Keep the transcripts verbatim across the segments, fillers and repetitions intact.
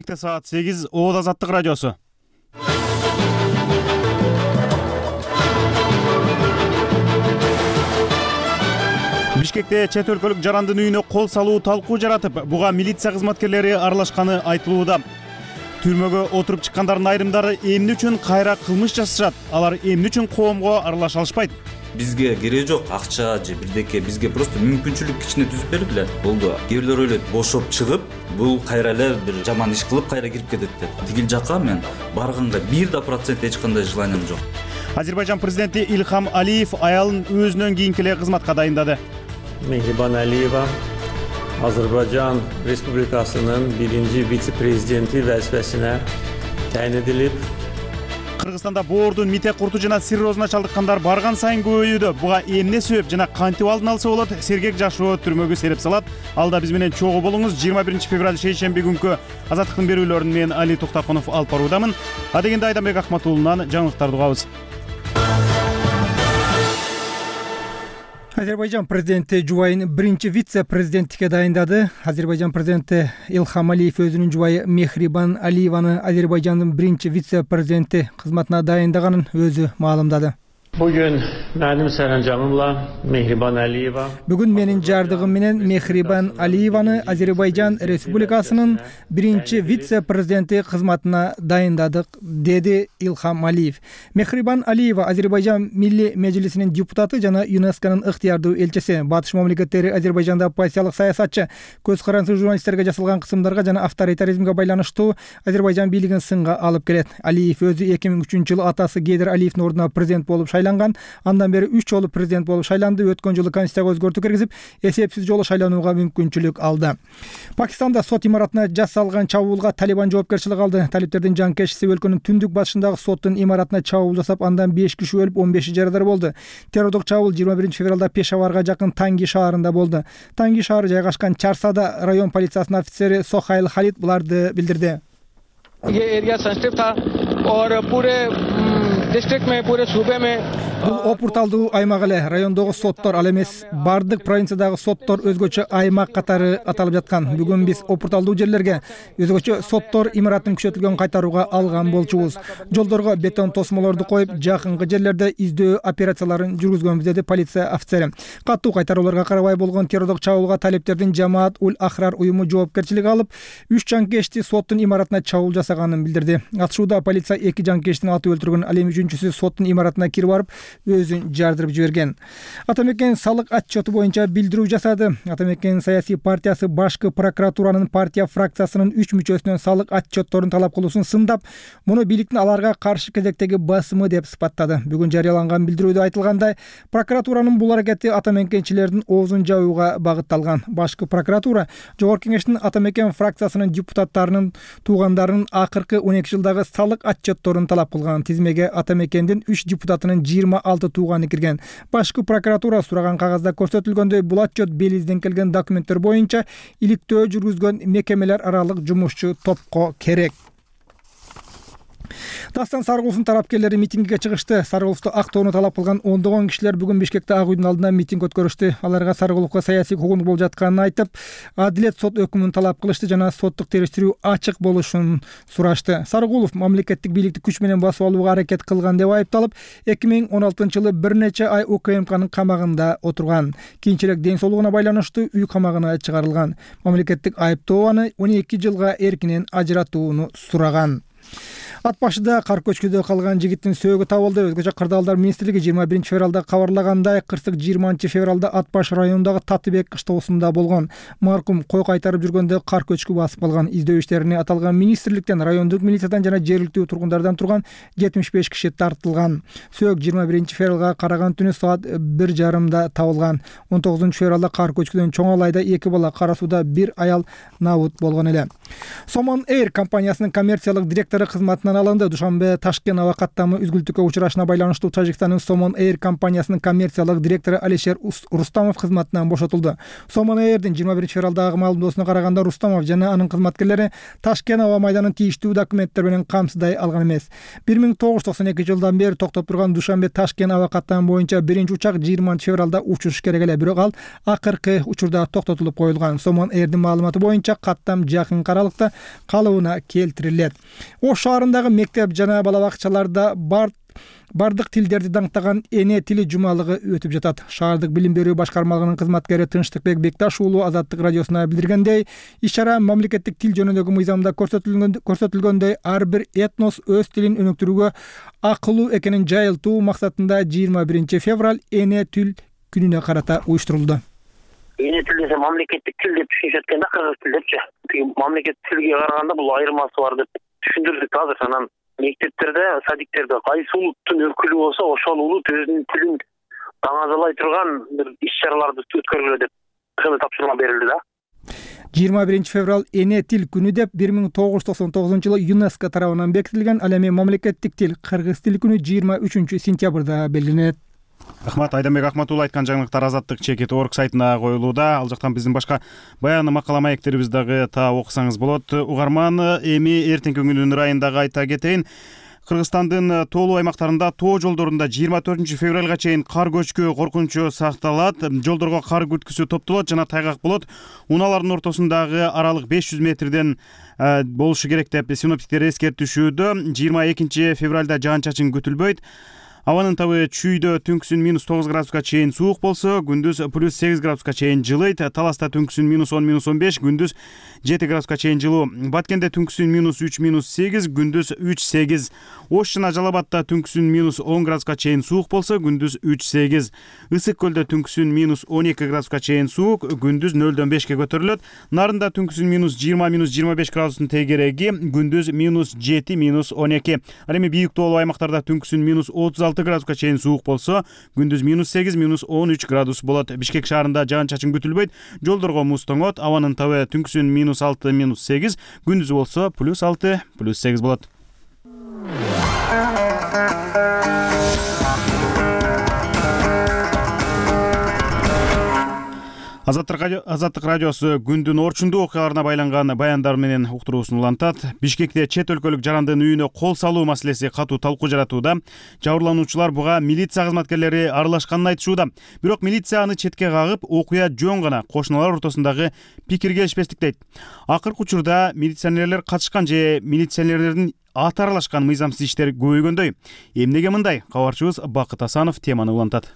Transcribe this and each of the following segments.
Бишкекте саат сегиз, Ооз Азаттык радиосу. Бишкекте чет өлкөлүк жарандын үйүнө кол салуу талкуу жаратып, буга милиция кызматкерлери аралашканы айтылууда. Түрмөгө отуруп чыккандардын айрымдары эмне үчүн кайра кылмыш жасашат? Алар эмне үчүн коомго аралаша алышпайт? Бизге кереги жок акча же бирдеке, бизге просто мүмкүнчүлүк кичине түзүп берип эле болду. Кээ бирлер ойлойт, бошоп чыгып, бул кайра эле бир жаман иш кылып кайра кирип кетет деп. Тигил жакка мен барганга бир да процент эч кандай желаниям жок. Азербайжан президенти Илхам Алиев аялын өзүнөн кийинки эле кызматка дайындады. Mehriban Aliyeva Azerbaycan Respublikasının birinci vitse-prezidenti vəzifəsinə təyin edilib. Кыргызстанда боордун митек курту жана циррозуна чалдыккандар барган сайын көбөйүүдө. Буга эмне себеп жана кантип алдын алса болот? Сергек жашоо түрмөгү сереп салат. Алда биз менен чогуу болуңуз. жыйырма биринчи февраль шейшемби күнкү Азаттыктын берүүлөрүн мен Али Токтакунов алып баруудамын. Адегенде Айданбек Акматуулунан жаңылыктарды угабыз. Азербайжан президенти жубайын биринчи вице-президенттикке дайындады. Азербайжан президенти Илхам Алиев өзүнүн жубайы Мехрибан Алиеваны Азербайжандын биринчи вице-президенти кызматына дайындаганын өзү маалымдады. Bugün benim sərəncamımla Mehriban Aliyeva Бүгүн менин жардыгым менен Мехрибан Алиеваны Азербайжан Республикасынын биринчи вице-президенти кызматына дайындадык, деди Илхам Алиев. Мехрибан Алиева Азербайжан Милли Мejlisинин депутаты жана ЮНЕСКОнун ыктыярдуу элчиси. Батыш мамлекеттери Азербайжанда оппозициялык саясатчы, көз карансыз журналисттерге жасалган кысымдарга жана авторитаризмге байланыштуу Азербайжан бийлигин сынга алып келет. Алиев өзү эки миң үчүнчү жылы атасы Гейдер Алиевдин ордуна президент болуп шайланган. Андан бери үч жолу президент болуп шайланды. Өткөн жылы конституцияга өзгөртүү киргизип, эсепсиз жолу шайланууга мүмкүнчүлүк алды. Пакистанда сот имаратына жасалган чабуулга Талибан жоопкерчилик алды. Талиптердин жанкечиси өлкөнүн түндүк батышындагы соттун имаратына чабуул жасап, андан беш киши өлүп, он беши жарадар болду. Террордук чабуул жыйырма биринчи февралда Пешаварга жакын Танги шаарында болду. Танги шаары жайгашкан Чарсада район полициясынын офицери Сохайл Халид буларды билдирди. ये area sensitive था और पूरे डिस्ट्रिक्ट में पूरे सूबे में Бул опурталдуу аймак эле, райондогу соттор ал эмес, бардык провинциядагы соттор өзгөчө аймак катары аталып жаткан. Бүгүн биз опурталдуу жерлерге өзгөчө соттор имаратын күчөтүлгөн кайтарууга алган болчубуз. Жолдорго бетон тосмолорду коюп, жакынкы жерлерде издөө операцияларын жүргүзгөнбүз, деди полиция офицери. Каттуу кайтарууларга карабай болгон террордук чабуулга талиптердин Жамаат Уль Ахрар уюму жоопкерчилик алып, үч жанкечти соттун имаратына чабуул жасаганын билдирди. Атышууда полиция эки жанкечтин аты өлтүргөн, ал эми үчүнчүсү соттун имаратына кирип барып, өзүн жардырып жиберген. Атамекен салык отчету боюнча билдирүү жасады. Атамекен саясий партиясы башкы прокуратуранын партия фракциясынын үч мүчөсүнөн салык отчетторун талап кылуусун сындап, муну бийликтин аларга каршы кезектеги басымы деп сыпаттады. Бүгүн жарыяланган билдирүүдө айтылгандай, прокуратуранын бул аракети атамекенчилердин оозун жабууга багытталган. Башкы прокуратура Жогорку кеңештин атамекен фракциясынын депутаттарынын туугандарынын акыркы он эки жылдагы салык отчетторун талап кылган. Тизмеге атамекендин үч депутатынын жыйырма алты тууганы кирген. Башкы прокуратура сураган кагазда көрсөтүлгөндөй, бул отчет Белизден келген документтер боюнча иликтөө жүргүзгөн мекемелер аралык жумушчу топко керек. Дастан Сарыгуловдун тарапкерлери митингге чыгышты. Сарыгуловду актоону талап кылган ондогон кишилер бүгүн Бишкекте Ак үйдүн алдында митинг өткөрүштү. Аларга Сарыгуловго саясий куугунтук болуп жатканын айтып, адилет сот өкүмүн талап кылышты жана соттук териштирүү ачык болушун сурашты. Сарыгулов мамлекеттик бийликти күч менен басып алууга аракет кылган деп айыпталып, эки миң он алтынчы жылы бир нече ай УКМКнын камагында отурган. Кийинчерээк ден соолугуна байланыштуу үй камагына чыгарылган. Мамлекеттик айыптоо аны он эки жылга эркинен ажыратууну сураган. Ат башыда кар көчкүдө калган жигиттин сөөгү табылды. Өзгөчө Кырдаалдар министрлиги жыйырма биринчи февралда кабарлагандай, кырсык жыйырманчы февралда Ат баш районундагы Татыбек кыштоосунда болгон. Маркум кой кайтарып жүргөндө кар көчкү басып калган. Издөө иштерине аталган министрликтен, райондук милициядан жана жергиликтүү тургундардан турган жетимиш беш киши тартылган. Сөөк жыйырма биринчи февралга караган түнү саат бир жарымда табылган. он тогузунчу февралда кар көчкүдөн Чоң Алайда эки бала, Кара сууда бир аял набут болгон эле. Somon Air компаниясынын коммерциялык директору кызматынан алынды. Душанбе Ташкент аба каттамы үзгүлтүккө учурашына байланыштуу Тажикстандын Somon Air компаниясынын коммерциялык директору Алишер Рустамов кызматынан бошотулду. Somon Airдин жыйырма биринчи февралдагы маалымдоосуна караганда, Рустамов жана анын кызматкерлери Ташкент аба майданын тийиштүү документтер менен камсыздай алган эмес. бир миң тогуз жүз токсон экинчи жылдан бери токтоп турган Душанбе Ташкент аба каттамы боюнча биринчи учак жыйырманчы февралда учуш керек эле, бирок ал акыркы учурда токтотулуп коюлган. Somon Airдин маалыматы боюнча каттам жакын аралыкта сабакта калыбына келтирилет. Ош шаарындагы мектеп жана бала бакчаларда бар бардык тилдерди даңктаган эне тили жумалыгы өтүп жатат. Шаардык билим берүү башкармалыгынын кызматкери Тынчтыкбек Бекташ уулу Азаттык радиосуна билдиргендей, иш-чара мамлекеттик тил жөнүндөгү мыйзамда көрсөтүлгөндөй ар бир этнос өз тилин өнүктүрүүгө акылуу экенин жайылтуу максатында жыйырма биринчи февраль эне тил күнүнө карата уюштурулду. Эне тил десе мамлекеттик тил деп түшүнүшөт экен да, кыргыз тил депчи. Тиги мамлекеттик тилге караганда бул айырмасы бар деп түшүндүрдүк азыр. Анан мектептерде, садиктерде кайсы улуттун өкүлү болсо, ошол улут өзүнүн тилин даңазалай турган бир иш-чараларды өткөргүлө деп ошондой тапшырма берилди да. жыйырма биринчи февраль эне тил күнү деп бир миң тогуз жүз токсон тогузунчу жылы ЮНЕСКО тарабынан бекитилген, ал эми мамлекеттик тил кыргыз тили күнү жыйырма үчүнчү сентябрда белгиленет. Рахмат, Айданбек Ахматулла айткан жаңылыктар Азаттык чекит орг сайтына коюлууда. Ал жактан биздин башка баян макала маектерибизди дагы та окусаңыз болот. Угарман, эми эртеңки күнүнүн ырайындагы айта кетейин. Кыргызстандын тоолуу аймактарында тоо жолдорунда жыйырма төртүнчү февралга чейин кар көчкү коркунучу сакталат. Жолдорго кар күткүсү топтолот жана тайгак болот. Унаалардын ортосундагы аралык беш жүз метрден болушу керек деп синоптиктер эскертишүүдө. жыйырма экинчи февралда жаан-чачын күтүлбөйт. Абанын табы чүйдө түнкүсүн минус тогуз градуска чейин суук болсо, күндүз плюс сегиз градуска чейин жылыйт. Таласта түнкүсүн минус он минус он беш, күндүз жети градуска чейин жылуу. Баткенде түнкүсүн минус үч минус сегиз, күндүз үч сегиз. Ош жана Жалал абадта түнкүсүн минус он градуска чейин суук болсо, күндүз үч сегиз. Ысык көлдө түнкүсүн минус он эки градуска чейин суук, күндүз нөлдөн бешке көтөрүлөт. Нарында түнкүсүн минус жыйырма минус жыйырма беш градустун тегереги, күндүз минус жети минус он эки. Ал эми бийик тоолуу аймактарда түнкүсүн минус отуз алты градуска чейин суук болсо, күндүз минус сегиз минус он үч градус болот. Бишкек шаарында жаан-чачын күтүлбөйт. Жолдорго муз тоңот. Абанын табы түнкүсүн минус алты минус сегиз, күндүз болсо плюс алты плюс сегиз болот. Азаттык радиосу күндүн орчундуу окуяларына байланган баяндар менен уктуруусун улантат. Бишкекте чет өлкөлүк жарандын үйүнө кол салуу маселеси катуу талкуу жаратууда. Жабырлануучулар буга милиция кызматкерлери аралашканын айтышууда. Бирок милиция аны четке кагып, окуя жөн гана, кошуналар ортосундагы пикир келишпестик дейт. Акыркы учурда милиционерлер катышкан же милиционерлердин аты аралашкан мыйзамсыз иштер көбөйгөндөй. Эмнеге мындай? Кабарчыбыз Бакыт Асанов теманы улантат.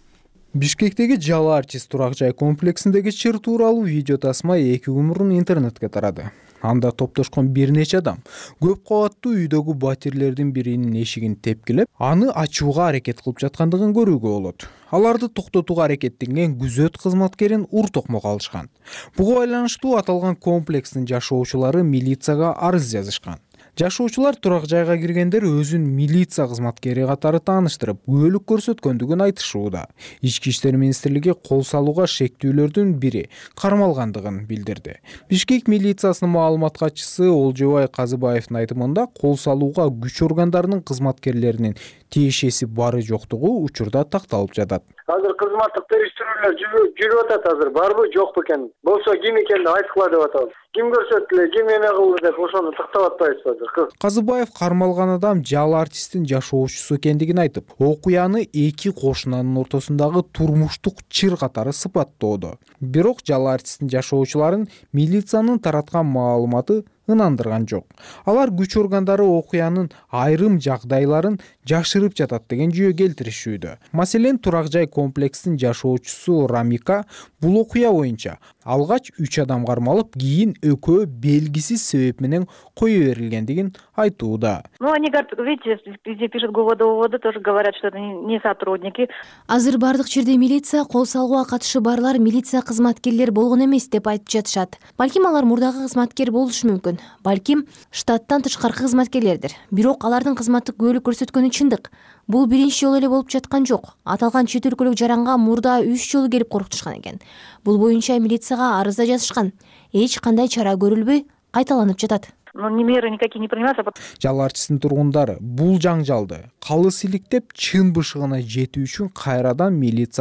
Бишкектеги Жалал артист турак жай комплексиндеги чыр тууралуу видео тасма эки күн мурун интернетке тарады. Анда топтошкон бир нече адам көп кабаттуу үйдөгү батирлердин биринин эшигин тепкилеп, аны ачууга аракет кылып жаткандыгын көрүүгө болот. Аларды токтотууга аракеттенген күзөт кызматкерин ур токмок алышкан. Буга байланыштуу аталган комплекстин жашоочулары милицияга арыз жазышкан. Жашоочулар турак жайга киргендер өзүн милиция кызматкери катары тааныштырып, күбөлүк көрсөткөндүгүн айтышууда. Ички иштер министрлиги кол салууга шектүүлөрдүн бири кармалгандыгын билдирди. Бишкек милициясынын маалымат катчысы Олжобай Казыбаевдин айтымында, кол салууга күч органдарынын кызматкерлеринин тиешеси бары жоктугу учурда такталып жатат. Азыр кызматтык териштирүүлөр жүрүп атат, азыр барбы жокпу экен. Болсо ким экенин айткыла деп атабыз. Ким көрсөттүлө, ким эме кылды деп ошону тактап атпайбызбы азыр. Казыбаев кармалган адам Жалал артисттин жашоочусу экендигин айтып, окуяны эки кошунанын ортосундагы турмуштук чыр катары сыпаттоодо. Бирок Жалал артисттин жашоочуларын милициянын тараткан маалыматы ынандырган жок. Алар күч органдары окуянын айрым жагдайларын жашырып жатат деген жүйө келтиришүүдө. Маселен, турак жай комплексинин жашоочусу Рамика бул окуя боюнча алгач үч адам кармалып, кийин экөө белгисиз себеп менен кое берилгендигин айтууда. Ну, они говорят, видите, везде пишут ГУВД, тоже говорят, что это не сотрудники. Азыр бардык жерде милиция кол салууга катышы барлар милиция кызматкерлер болгон эмес деп айтып жатышат. Балким алар мурдагы кызматкер болушу мүмкүн. Балким штаттан тышкаркы кызматкерлердир. Бирок алардын кызматтык күбөлүк көрсөткөнү чындык. Бул биринчи жолу эле болуп жаткан жок. Аталган чет өлкөлүк жаранга мурда үч жолу келип коркутушкан экен. Бул боюнча милицияга арыз да жазышкан. Эч кандай чара көрүлбөй кайталанып жатат. Ну, ни меры никакие не принимаются. Жалал артисттин тургундары бул жаңжалды калыс иликтеп, чын бышыгына жетүү үчүн кайрадан милицияга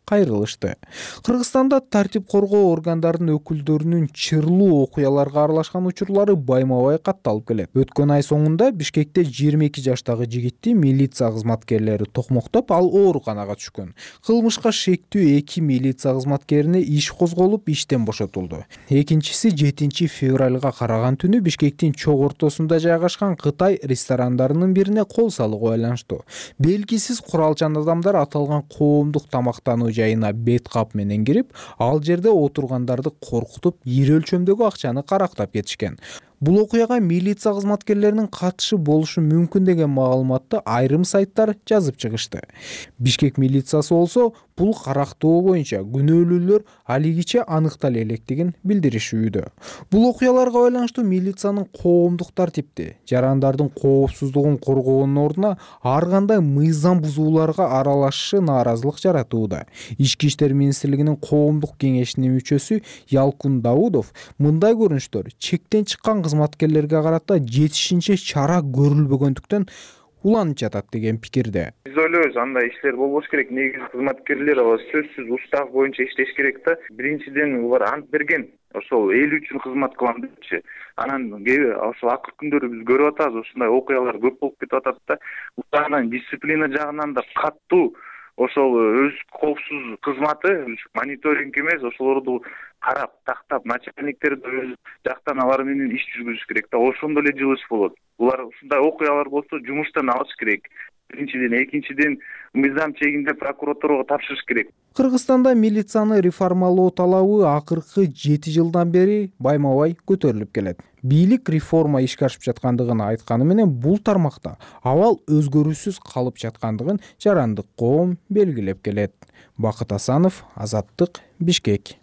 кайрылышты. Кыргызстанда тартип коргоо органдарынын өкүлдөрүнүн чырлуу окуяларга аралашкан учурлары байма-бай катталып келет. Өткөн ай соңунда Бишкекте жыйырма эки жаштагы жигитти милиция кызматкерлери токмоктоп, ал ооруканага түшкөн. Кылмышка шектүү эки милиция кызматкерине иш козголуп, иштен бошотулду. Экинчиси жетинчи февралга караган түнү Бишкектин чок ортосунда жайгашкан Кытай ресторандарынын бирине кол салууга байланыштуу. Белгисиз куралчан адамдар аталган коомдук тамактануу жайына бет кап менен кирип, ал жерде отургандарды коркутуп, ири өлчөмдөгү акчаны карактап кетишкен. Бул окуяга милиция кызматкерлеринин катышы болушу мүмкүн деген маалыматты айрым сайттар жазып чыгышты. Бишкек милициясы болсо бул карактоо боюнча күнөөлүүлөр алигиче аныктала электигин билдиришүүдө. Бул окуяларга байланыштуу милициянын коомдук тартипти, жарандардын коопсуздугун коргоонун ордуна ар кандай мыйзам бузууларга аралашышы нааразылык жаратууда. Ички иштер министрлигинин коомдук кеңешинин мүчөсү Ялкун Даудов мындай көрүнүштөр чектен чыккан кызматкерлерге карата жетишинче чара көрүлбөгөндүктөн уланып жатат деген пикирде. Биз ойлойбуз, андай иштер болбош керек. Негизи кызматкерлер сөзсүз устав боюнча иштеш керек да. Биринчиден улар ант берген. Ошол эл үчүн кызмат кылам депчи. Анан ошол акыркы күндөрү биз көрүп атабыз, ушундай окуялар көп болуп кетип атат да. Улардын дисциплина жагынан да каттуу, ошол өз коопсуз кызматы, мониторинг эмес, ошолорду карап, тактап, начальниктер да өз жактан алар менен иш жүргүзүш керек да. Ошондо эле жылыш болот. Булар ушундай окуялар болсо жумуштан алыш керек. Биринчиден, экинчиден мыйзам чегинде прокуратурага тапшырыш керек. Кыргызстанда милицияны реформалоо талабы акыркы жети жылдан бери байма-бай көтөрүлүп келет. Бийлик реформа ишке ашып жаткандыгын айтканы менен бул тармакта абал өзгөрүүсүз калып жаткандыгын жарандык коом белгилеп келет. Бакыт Асанов, Азаттык, Бишкек.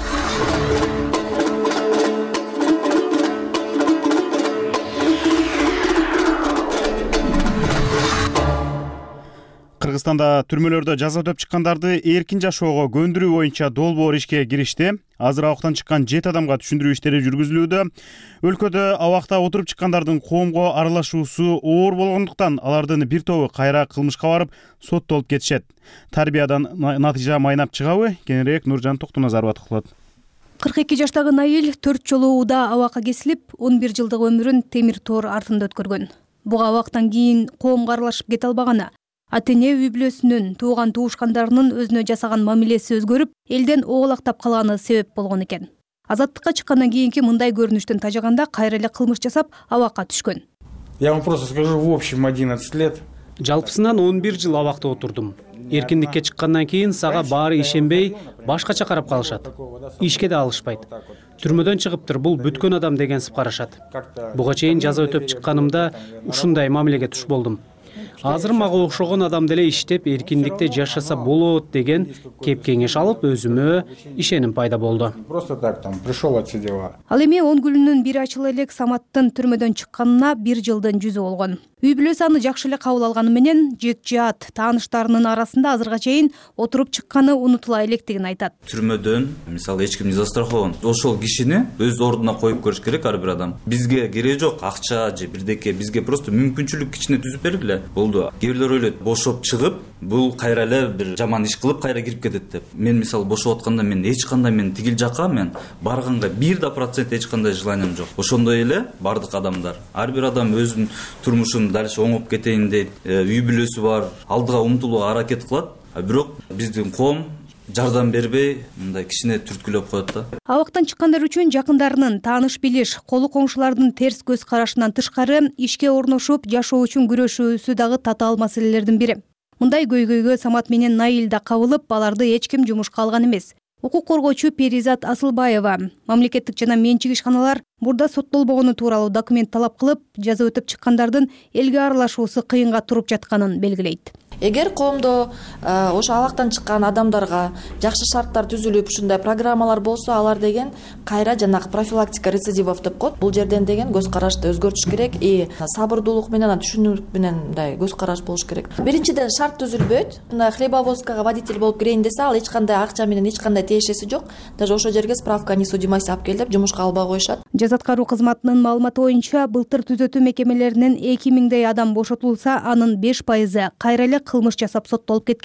Кыргызстанда түрмөлөрдө жаза өтөп чыккандарды эркин жашоого көндүрүү боюнча долбоор ишке киришти. Азыр абактан чыккан жети адамга түшүндүрүү иштери жүргүзүлүүдө. Өлкөдө абакта отуруп чыккандардын коомго аралашуусу оор болгондуктан алардын бир тобу кайра кылмышка барып соттолуп кетишет. Тарбиядан натыйжа майнап чыгабы? Кененирээк Нуржан Токтоназарова аткылат. кырк эки жаштагы Наил төрт жолу уда абакка кесилип, он бир жылдык өмүрүн темир тоор артында өткөргөн. Буга абактан кийин коомго аралашып кете албаганы, ата-эне үй бүлөсүнүн, тууган туушкандарынын өзүнө жасаган мамилеси өзгөрүп, элден оолактап калганы себеп болгон экен. Азаттыкка чыккандан кийинки мындай көрүнүштөн тажаганда кайра эле кылмыш жасап, абакка түшкөн. Я вам просто скажу, в общем одиннадцать лет. Жалпысынан он бир жыл абакта отурдум. Эркиндикке чыккандан кийин сага баары ишенбей, башкача карап калышат. Ишке да алышпайт. Түрмөдөн чыгыптыр, бул бүткөн адам дегенсип карашат. Буга чейин жаза өтөп чыкканымда ушундай мамилеге туш болдум. Азыр мага окшогон адам деле иштеп, эркиндикте жашаса болот деген кеп кеңеш алып, өзүмө ишеним пайда болду. Просто так там пришел отсидела. Ал эми он күнүнүн бири ачыла элек Саматтын түрмөдөн чыкканына бир жылдын жүзү болгон. Үй бүлөсү аны жакшы эле кабыл алганы менен жек жаат тааныштарынын арасында азырга чейин отуруп чыкканы унутула электигин айтат. Түрмөдөн мисалы эч кимди застрахован. Ошол кишини өз ордуна коюп көрүш керек ар бир адам. Бизге кереги жок акча же бирдеке, бизге просто мүмкүнчүлүк кичине түзүп бергиле. Болду. Кээ бирлер ойлойт, бошоп чыгып, бул кайра эле бир жаман иш кылып кайра кирип кетет деп. Мен мисалы бошоп атканда мен эч кандай мен тигил жакка мен барганга бир да процент эч кандай желанием жок. Ошондой эле бардык адамдар. Ар бир адам өзүнүн турмушун дальше оңоп кетейин дейт, үй бүлөсү бар, алдыга умтулууга аракет кылат. Бирок биздин коом жардам бербей, мындай кичине түрткүлөп коет да. Абактан чыккандар үчүн жакындарынын, тааныш билиш, колу коңшулардын терс көз карашынан тышкары ишке орношуп, жашоо үчүн күрөшүүсү дагы татаал маселелердин бири. Мындай көйгөйгө Самат менен Наил да кабылып, аларды эч ким жумушка алган эмес. Укук коргоочу Перизат Асылбаева мамлекеттик жана менчик ишканалар мурда соттолбогону тууралуу документ талап кылып, жаза өтөп чыккандардын элге аралашуусу кыйынга туруп жатканын белгилейт. Эгер коомдо ошо абактан чыккан адамдарга жакшы шарттар түзүлүп, ушундай программалар болсо, алар деген кайра жанагы профилактика рецидивов деп коет. Бул жерден деген көз карашты өзгөртүш керек и сабырдуулук менен, түшүнүк менен мындай көз караш болуш керек. Биринчиден шарт түзүлбөйт. Мына хлебовозкага водитель болуп кирейин десе, ал эч кандай акча менен эч кандай тиешеси жок. Даже ошол жерге справка несудимость алып кел деп жумушка албай коюшат. Жаза аткаруу кызматынын маалыматы боюнча, былтыр түзөтүү мекемелеринен эки миңдей адам бошотулса, анын беш пайызы кайра эле кылмыш жасап соттолуп кеткен.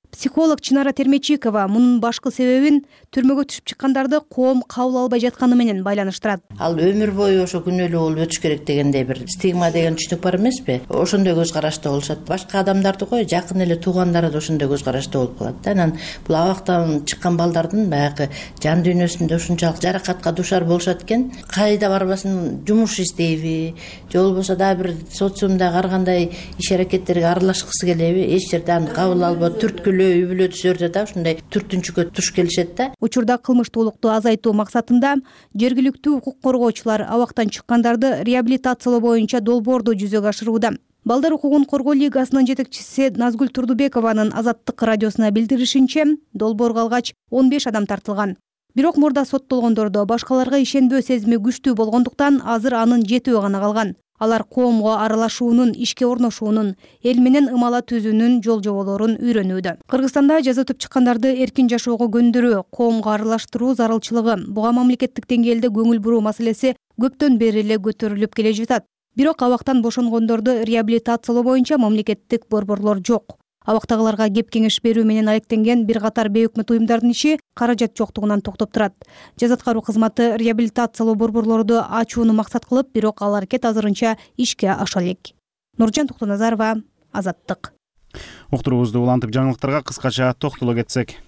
Психолог Чынара Термечикова мунун башкы себебин түрмөгө түшүп чыккандарды коом кабыл албай жатканы менен байланыштырат. Ал өмүр бою ошо күнөөлүү болуп өтүш керек дегендей бир стигма деген түшүнүк бар эмеспи? Ошондой көз карашта болушат. Башка адамдарды кой, жакын эле туугандары да ошондой көз карашта болуп калат да. Анан бул абактан чыккан балдардын баягы жан дүйнөсүндө ушунчалык жаракатка дуушар болушат экен. Кайда барбасын, жумуш издейби, же болбосо дагы бир социумдагы ар кандай иш аракеттерге аралашкысы келеби, эч жерде аны кабыл албай түрткүлөө үй бүлө түзөрдө да ушундай түртүнчүккө туш келишет да. Учурда кылмыштуулукту азайтуу максатында жергиликтүү укук коргоочулар абактан чыккандарды реабилитациялоо боюнча долбоорду жүзөгө ашырууда. Балдар укугун коргоо лигасынын жетекчиси Назгүл Турдубекованын Азаттык радиосуна билдиришинче, долбоорго алгач он беш адам тартылган. Бирок мурда соттолгондордо башкаларга ишенбөө сезими күчтүү болгондуктан азыр анын жетөө гана калган. Алар коомго аралашуунун, ишке орношуунун, эл менен ымала түзүүнүн жол жоболорун үйрөнүүдө. Кыргызстанда жаза өтүп чыккандарды эркин жашоого көндүрүү, коомго аралаштыруу зарылчылыгы, буга мамлекеттик деңгээлде көңүл буруу маселеси көптөн бери эле көтөрүлүп келе жатат. Бирок абактан бошонгондорду реабилитациялоо боюнча мамлекеттик борборлор жок. Абактагыларга кеп кеңеш берүү менен алектенген бир катар бейөкмөт уюмдардын иши каражат жоктугунан токтоп турат. Жаза аткаруу кызматы реабилитациялоо борборлорду ачууну максат кылып, бирок ал аракет азырынча ишке аша элек. Нуржан Токтоназарова, Азаттык. Уктуруубузду улантып жаңылыктарга кыскача токтоло кетсек.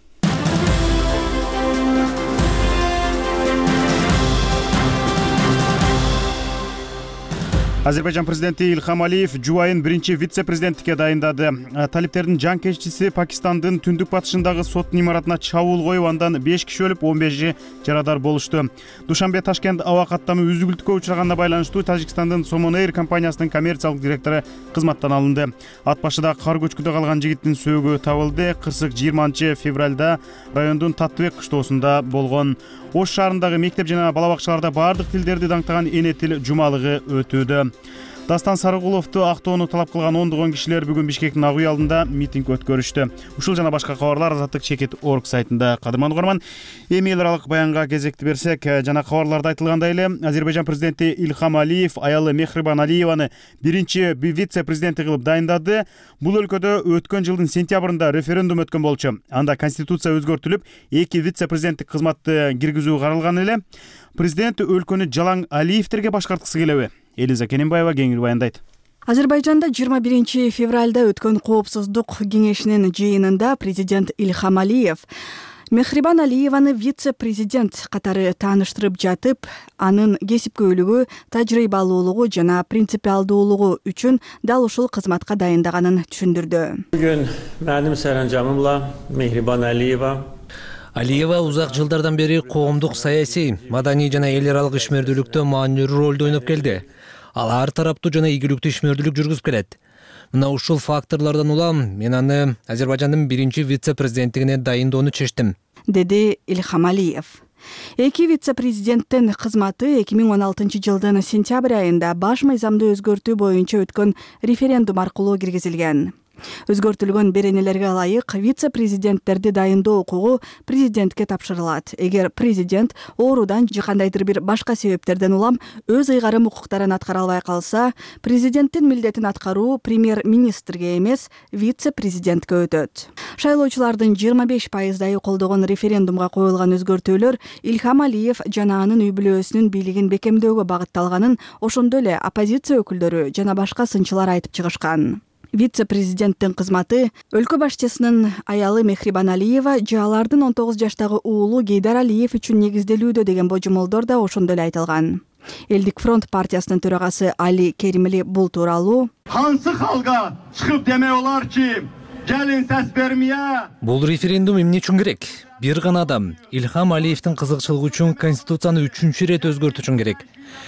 Азербайжан президенти Ильхам Алиев жубайын биринчи вице-президенттикке дайындады. Талиптердин жанкеччиси Пакистандын түндүк батышындагы сот имаратына чабуул коюп, андан беш киши өлүп, он беши жарадар болушту. Душанбе Ташкент аба каттамы үзүлтүүгө учраганына байланыштуу Тажикстандын Somon Air компаниясынын коммерциялык директору кызматтан алынды. Ат башыда кар көчкүдө калган жигиттин сөөгү табылды. Кырсык жыйырманчы февралда райондун Таттыбек кыштоосунда болгон. Ош шаарындагы мектеп жана бала бакчаларда баардык тилдерди даңктаган эне тил жумалыгы өтүүдө. Дастан Сарыгуловду актоону талап кылган ондогон кишилер бүгүн Бишкектин ак үй алдында митинг өткөрүштү. Ушул жана башка кабарлар Азаттык чекит орг сайтында. Кадырман угарман, эми эл аралык баянга кезекти берсек, жана кабарларда айтылгандай эле Азербайжан президенти Ильхам Алиев аялы Мехрибан Алиеваны биринчи вице-президенти кылып дайындады. Бул өлкөдө өткөн жылдын сентябрында референдум өткөн болчу. Анда конституция өзгөртүлүп, эки вице-президенттик кызматты киргизүү каралган эле. Президент өлкөнү жалаң Алиевтерге башкарткысы келеби? Элиза Кененбаева кеңири баяндайт. Азербайжанда жыйырма биринчи февралда өткөн коопсуздук кеңешинин жыйынында президент Ильхам Алиев Мехрибан Алиеваны вице-президент катары тааныштырып жатып, анын кесипкөйлүгү, тажрыйбалуулугу жана принципиалдуулугу үчүн дал ушул кызматка дайындаганын түшүндүрдү. Бүгүн менин саранжамымла Мехрибан Алиева Алиева узак жылдардан бери коомдук, саясий, маданий жана эл аралык ишмердүүлүктө маанилүү ролду ойноп келди. Ал ар тараптуу жана ийгиликтүү ишмердүүлүк жүргүзүп келет. Мына ушул факторлордон улам мен аны Азербайжандын биринчи вице-президенттигине дайындоону чечтим, деди Ильхам Алиев. Эки вице-президенттин кызматы эки миң он алтынчы жылдын сентябрь айында баш мыйзамды өзгөртүү боюнча өткөн референдум аркылуу киргизилген. Өзгөртүлгөн беренелерге ылайык вице-президенттерди дайындоо укугу президентке тапшырылат. Эгер президент оорудан же кандайдыр бир башка себептерден улам өз ыйгарым укуктарын аткара албай калса, президенттин милдетин аткаруу премьер-министрге эмес, вице-президентке өтөт. Шайлоочулардын жыйырма беш пайыздайы колдогон референдумга коюлган өзгөртүүлөр Ильхам Алиев жана анын үй бүлөсүнүн бийлигин бекемдөөгө багытталганын ошондой эле оппозиция өкүлдөрү жана башка сынчылар айтып чыгышкан. Вице-президенттин кызматы өлкө башчысынын аялы Мехрибан Алиева же алардын он тогуз жаштагы уулу Гейдар Алиев үчүн негизделүүдө деген божомолдор да ошондой эле айтылган. Элдик фронт партиясынын төрагасы Али Керимли бул тууралуу кантсы халга чыгып демей олар ки келин сес бермее. Бул референдум эмне үчүн керек? Бир гана адам Ильхам Алиевдин кызыкчылыгы үчүн конституцияны үчүнчү ирет өзгөртүү үчүн керек.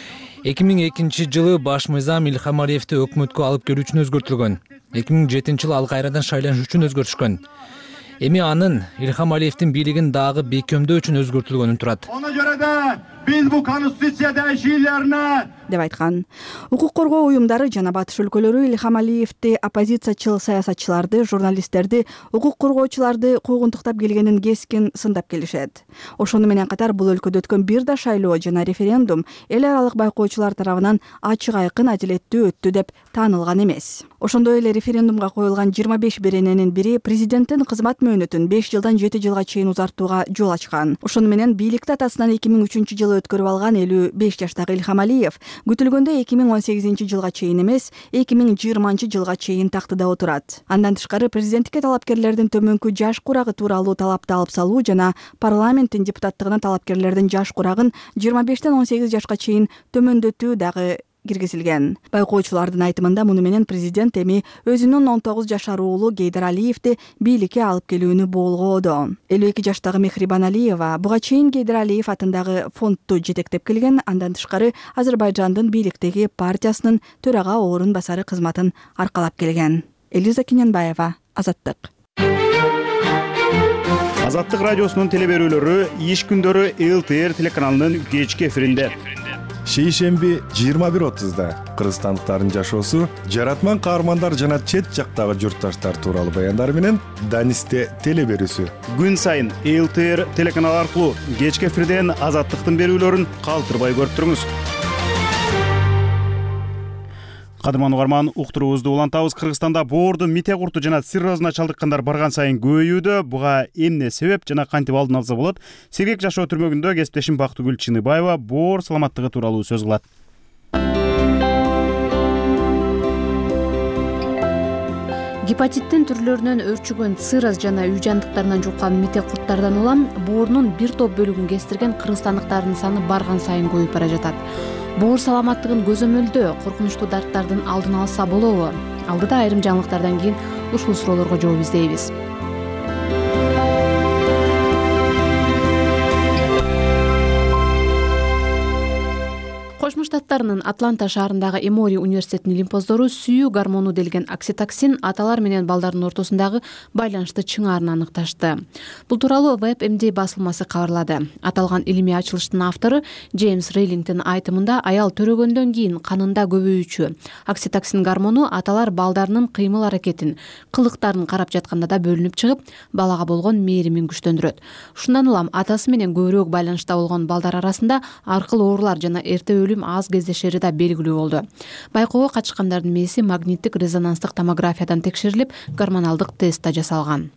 эки миң экинчи жылы баш мыйзам Ильхам Алиевди өкмөткө алып келүү үчүн өзгөртүлгөн. эки миң жетинчи жылы ал кайрадан шайланыш үчүн өзгөртүшкөн. Эми анын Ильхам Алиевдин бийлигин дагы бекемдөө үчүн өзгөртүлгөнүн турат. Ona göre de Biz bu konstitusiya değişikliklerine деп айткан. Укук коргоо уюмдары жана батыш өлкөлөрү Илхам Алиевди, оппозициячыл саясатчыларды, журналисттерди, укук коргоочуларды куугунтуктап келгенин кескин сындап келишет. Ошону менен катар бул өлкөдө өткөн бир да шайлоо жана референдум эл аралык байкоочулар тарабынан ачык айкын адилеттүү өттү деп таанылган эмес. Ошондой эле референдумга коюлган жыйырма беш берененин бири президенттин кызмат мөөнөтүн беш жылдан жети жылга чейин узартууга жол ачкан. Ошону менен бийликти атасынан эки миң үчүнчү жылы өткөрүп алган элүү беш жаштагы Илхам Алиев күтүлгөндө эки миң он сегизинчи жылга чейин эмес, эки миң жыйырманчы жылга чейин тактыда отурат. Андан тышкары президенттикке талапкерлердин төмөнкү жаш курагы тууралуу талапты алып салуу жана парламенттин депутаттыгына талапкерлердин жаш курагын жыйырма бештен он сегиз жашка чейин төмөндөтүү дагы киргизилген. Байкоочулардын айтымында муну менен президент эми өзүнүн он тогуз жашар уулу Гейдар Алиевди бийликке алып келүүнү болгоодо. элүү эки жаштагы Мехрибан Алиева буга чейин Гейдар Алиев атындагы фондду жетектеп келген. Андан тышкары Азербайжандын бийликтеги партиясынын төрага орун басары кызматын аркалап келген. Элиза Киненбаева, Азаттык. Азаттык радиосунун телеберүүлөрү иш күндөрү эл тэ эр телеканалынын кечки эфиринде. Шейшемби жыйырма бир отузда кыргызстандыктардын жашоосу, жаратман каармандар жана чет жактагы журтташтар тууралуу баяндар менен Данисте телеберүүсү. Күн сайын эл тэ эр телеканалы аркылуу кечки эфирден Азаттыктын берүүлөрүн калтырбай көрүп туруңуз. Кадырман угарман, уктуруубузду улантабыз. Кыргызстанда боорду, мите курту жана циррозуна чалдыккандар барган сайын көбөйүүдө. Буга эмне себеп жана кантип алдын алса болот? Сергек жашоо түрмөгүндө кесиптешим Бактыгүл Чыныбаева боор саламаттыгы тууралуу сөз кылат. Гепатиттин түрлөрүнөн өрчүгөн цирроз жана үй жандыктарынан жуккан мите курттардан улам боорунун бир топ бөлүгүн кестирген кыргызстандыктардын саны барган сайын көбөйүп бара жатат. Боор саламаттыгын көзөмөлдөө, коркунучтуу дарттардын алдын алса болобу? Алдыда айрым жаңылыктардан кийин ушул суроолорго жооп издейбиз. Кошмо Штаттарынын Атланта шаарындагы Эмори университетинин лимпоздору сүйүү гормону делген окситоксин аталар менен балдардын ортосундагы байланышты чыңаарын аныкташты. Бул тууралуу WebMD басылмасы кабарлады. Аталган илимий ачылыштын автору Джеймс Рейлингтин айтымында аял төрөгөндөн кийин канында көбөйүүчү окситоксин гормону аталар балдарынын кыймыл аракетин, кылыктарын карап жатканда да бөлүнүп чыгып, балага болгон мээримин күчтөндүрөт. Ушундан улам атасы менен көбүрөөк байланышта болгон балдар арасында аркыл оорулар жана эрте өлүм аз кездешери да белгилүү болду. Байкоого катышкандардын мээси магниттик резонанстык томографиядан текшерилип, гормоналдык тест да жасалган.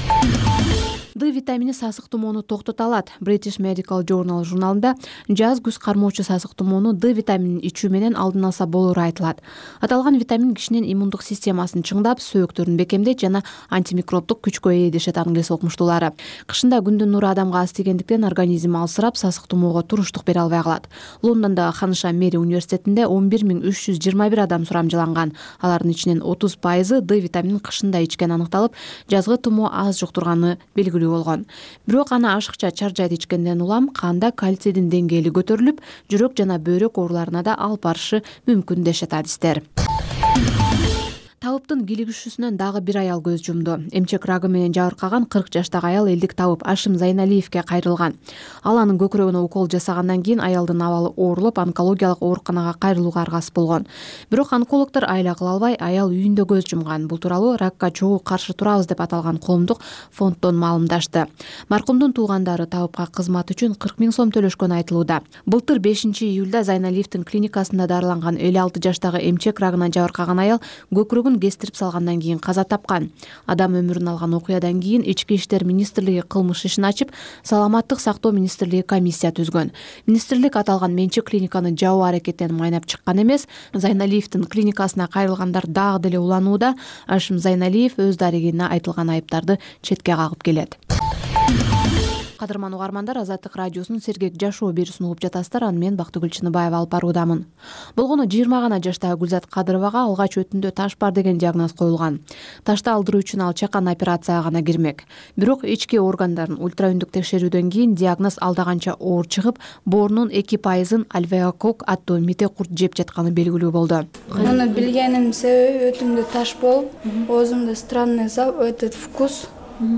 Д витамини сасык тумоону токтото алат. British Medical Journal журналында жаз күз кармоочу сасык тумоону Д витаминин ичүү менен алдын алса болору айтылат. Аталган витамин кишинин иммундук системасын чыңдап, сөөктөрүн бекемдейт жана антимикробдук күчкө ээ дешет англис окумуштуулары. Кышында күндүн нуру адамга аз тийгендиктен организм алсырап, сасык тумоого туруштук бере албай калат. Лондондогу Ханыша Мэри университетинде он бир миң үч жүз жыйырма бир адам сурамжыланган. Алардын ичинен отуз пайызы Д витаминин кышында ичкен аныкталып, жазгы тумоо аз жуктурганы белгилүү болгон. Бирок аны ашыкча чаржайды ичкенден улам канда кальцийдин деңгээли көтөрүлүп, жүрөк жана бөйрөк ооруларына да алып барышы мүмкүн дешет адистер. Табыптын килигишүүсүнөн дагы бир аял көз жумду. Эмчек рагы менен жабыркаган кырк жаштагы аял элдик табып Ашим Зайналиевке кайрылган. Ал анын көкүрөгүнө укол жасагандан кийин аялдын абалы оорулуп, онкологиялык ооруканага кайрылууга аргасыз болгон. Бирок онкологдор айла кыла албай, аял үйүндө көз жумган. Бул тууралуу ракка чогуу каршы турабыз деп аталган коомдук фонддон маалымдашты. Маркумдун туугандары табыпка кызмат үчүн кырк миң сом төлөшкөнү айтылууда. Былтыр бешинчи июлда Зайналиевдин клиникасында дарыланган элүү алты жаштагы эмчек рагынан жабыркаган аял көкүрөгүн кестирип салгандан кийин каза тапкан. Адам өмүрүн алган окуядан кийин Ички иштер министрлиги кылмыш ишин ачып, саламаттык сактоо министрлиги комиссия түзгөн. Министрлик аталган менчик клиниканы жабуу аракетин майнап чыккан эмес. Зайналиевдин клиникасына кайрылгандар дагы деле уланууда. Ашим Зайналиев өз дарегине айтылган айыптарды четке кагып келет. Кадырман угармандар, Азаттык радиосунун Сергек жашоо берүүсүн угуп жатасыздар. Аны мен Бактыгүл Чыныбаева алып баруудамын. Болгону жыйырма гана жаштагы Гүлзат Кадыровага алгач өтүндө таш бар деген диагноз коюлган. Ташты алдыруу үчүн ал чакан операцияга гана кирмек. Бирок ички органдарын ультраүндүк текшерүүдөн кийин диагноз алдаганча оор чыгып, боорунун эки пайызын альвеокок аттуу мите курт жеп жатканы белгилүү болду. Муну билгеним себеби өтүмдө таш болуп, оозумда странный этот вкус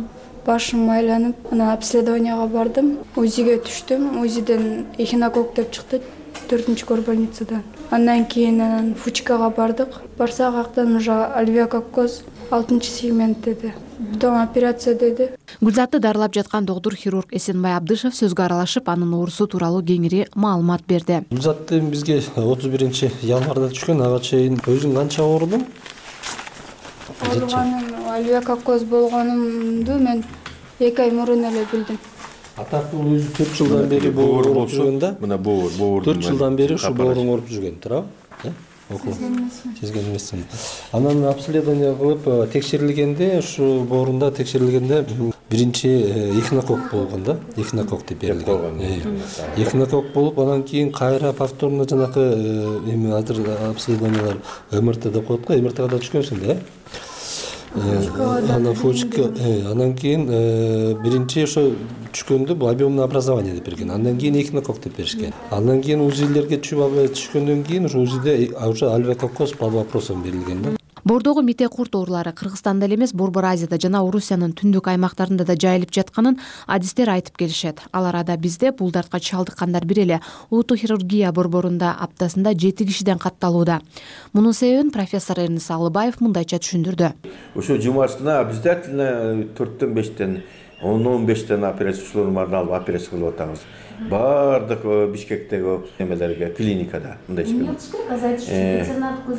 башым айланып, анан обследованияга бардым. УЗИге түштүм. УЗИден эхинокок деп чыкты, төртүнчү кор больницадан. Андан кийин анан Фучкага бардык. Барсак актан уже альвеококкоз алтынчы сегмент деди. Потом операция деди. Гүлзатты дарылап жаткан доктур хирург Эсенбай Абдышев сөзгө аралашып, анын оорусу тууралуу кеңири маалымат берди. Гүлзатты бизге отуз биринчи январда түшкөн, ага чейин өзүң канча оорудуң? Ооруганым альвеококкоз болгонумду мен эки ай мурун эле билдим. Атактуу өзү төрт жылдан бери боор ооруп жүргөн да? Мына боор, боор. төрт жылдан бери ушу бооруң ооруп жүргөн, туурабы? Сезген эмесмин. Анан обследование кылып текшерилгенде, ушу боорунда текшерилгенде биринчи эхинокок болгон да, эхинокок деп берилген. Эхинокок болуп, анан кийин кайра повторно жанакы эми азыр обследованиялар МРТ деп коет го, МРТга да түшкөнсүң да? Анан фочка, анан кийин биринчи ошо түшкөндө бул объемное образование деп берген. Андан кийин эхинокок деп беришкен. Андан кийин УЗИлерге түшкөндөн кийин ушу УЗИде уже альвеококкоз под вопросом берилген да. Боордогу мите курт оорулары Кыргызстанда эле эмес, Борбор Азияда жана Орусиянын түндүк аймактарында да жайылып жатканын адистер айтып келишет. Ал арада бизде бул дартка чалдыккандар бир эле улуттук хирургия борборунда аптасында жети кишиден катталууда. Мунун себебин профессор Эрнис Алыбаев мындайча түшүндүрдү. Ошо жумасына обязательно төрттөн бештен он он бештен операцияларды алып операция кылып атабыз. Бардык Бишкектеги эмелерге, клиникада мындай ичкен.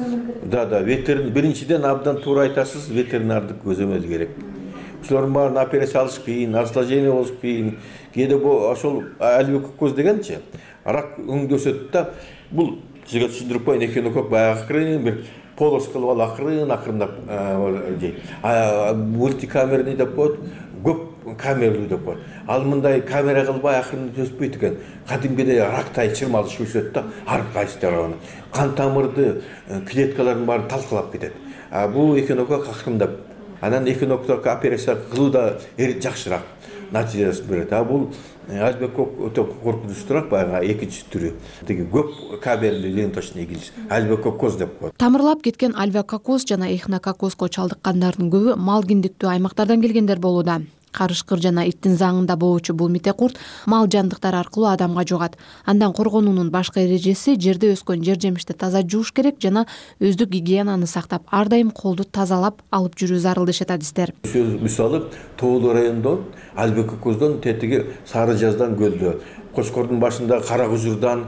Да, да, ветеринар биринчиден абдан туура айтасыз, ветеринардык көзөмөл керек. Ушулардын баарын операция алыш кыйын, осложнение болуш кыйын. Кээде бул ошол альвеококкоз дегенчи арак өңдөшөт да. Бул сизге түшүндүрүп коеюн, эхинокок баягы акырын бир полос кылып алып акырын акырындап жейт. Мультикамерный деп коет, көп камералуу деп коет. Ал мындай камера кылбай акырын өспөйт экен. Кадимгидей рактай чырмалышып өсөт да, ар кайсы тарабына. Кан тамырды, клеткалардын баарын талкалап кетет. А бул эхинокок акырындап. Анан эхинокок операция кылуу да жакшыраак натыйжасын берет. А бул альвеокок өтө коркунучтуураак, баягы экинчи түрү. Тиги көп камералуу ленточный гильз, альвеококкоз деп коет. Тамырлап кеткен альвеококкоз жана эхинококкозго чалдыккандардын көбү мал киндиктүү аймактардан келгендер болууда. Карышкыр жана иттин заңында болуучу бул мите курт мал жандыктар аркылуу адамга жугат. Андан коргонуунун башкы эрежеси жерде өскөн жер жемишти таза жууш керек жана өздүк гигиенаны сактап, ар дайым колду тазалап алып жүрүү зарыл дешет адистер. Мисалы, Тоолу районунда альвеококкоздон тетиги Сары Жаздан көлдө, Кошкордун башында Кара Кужурдан,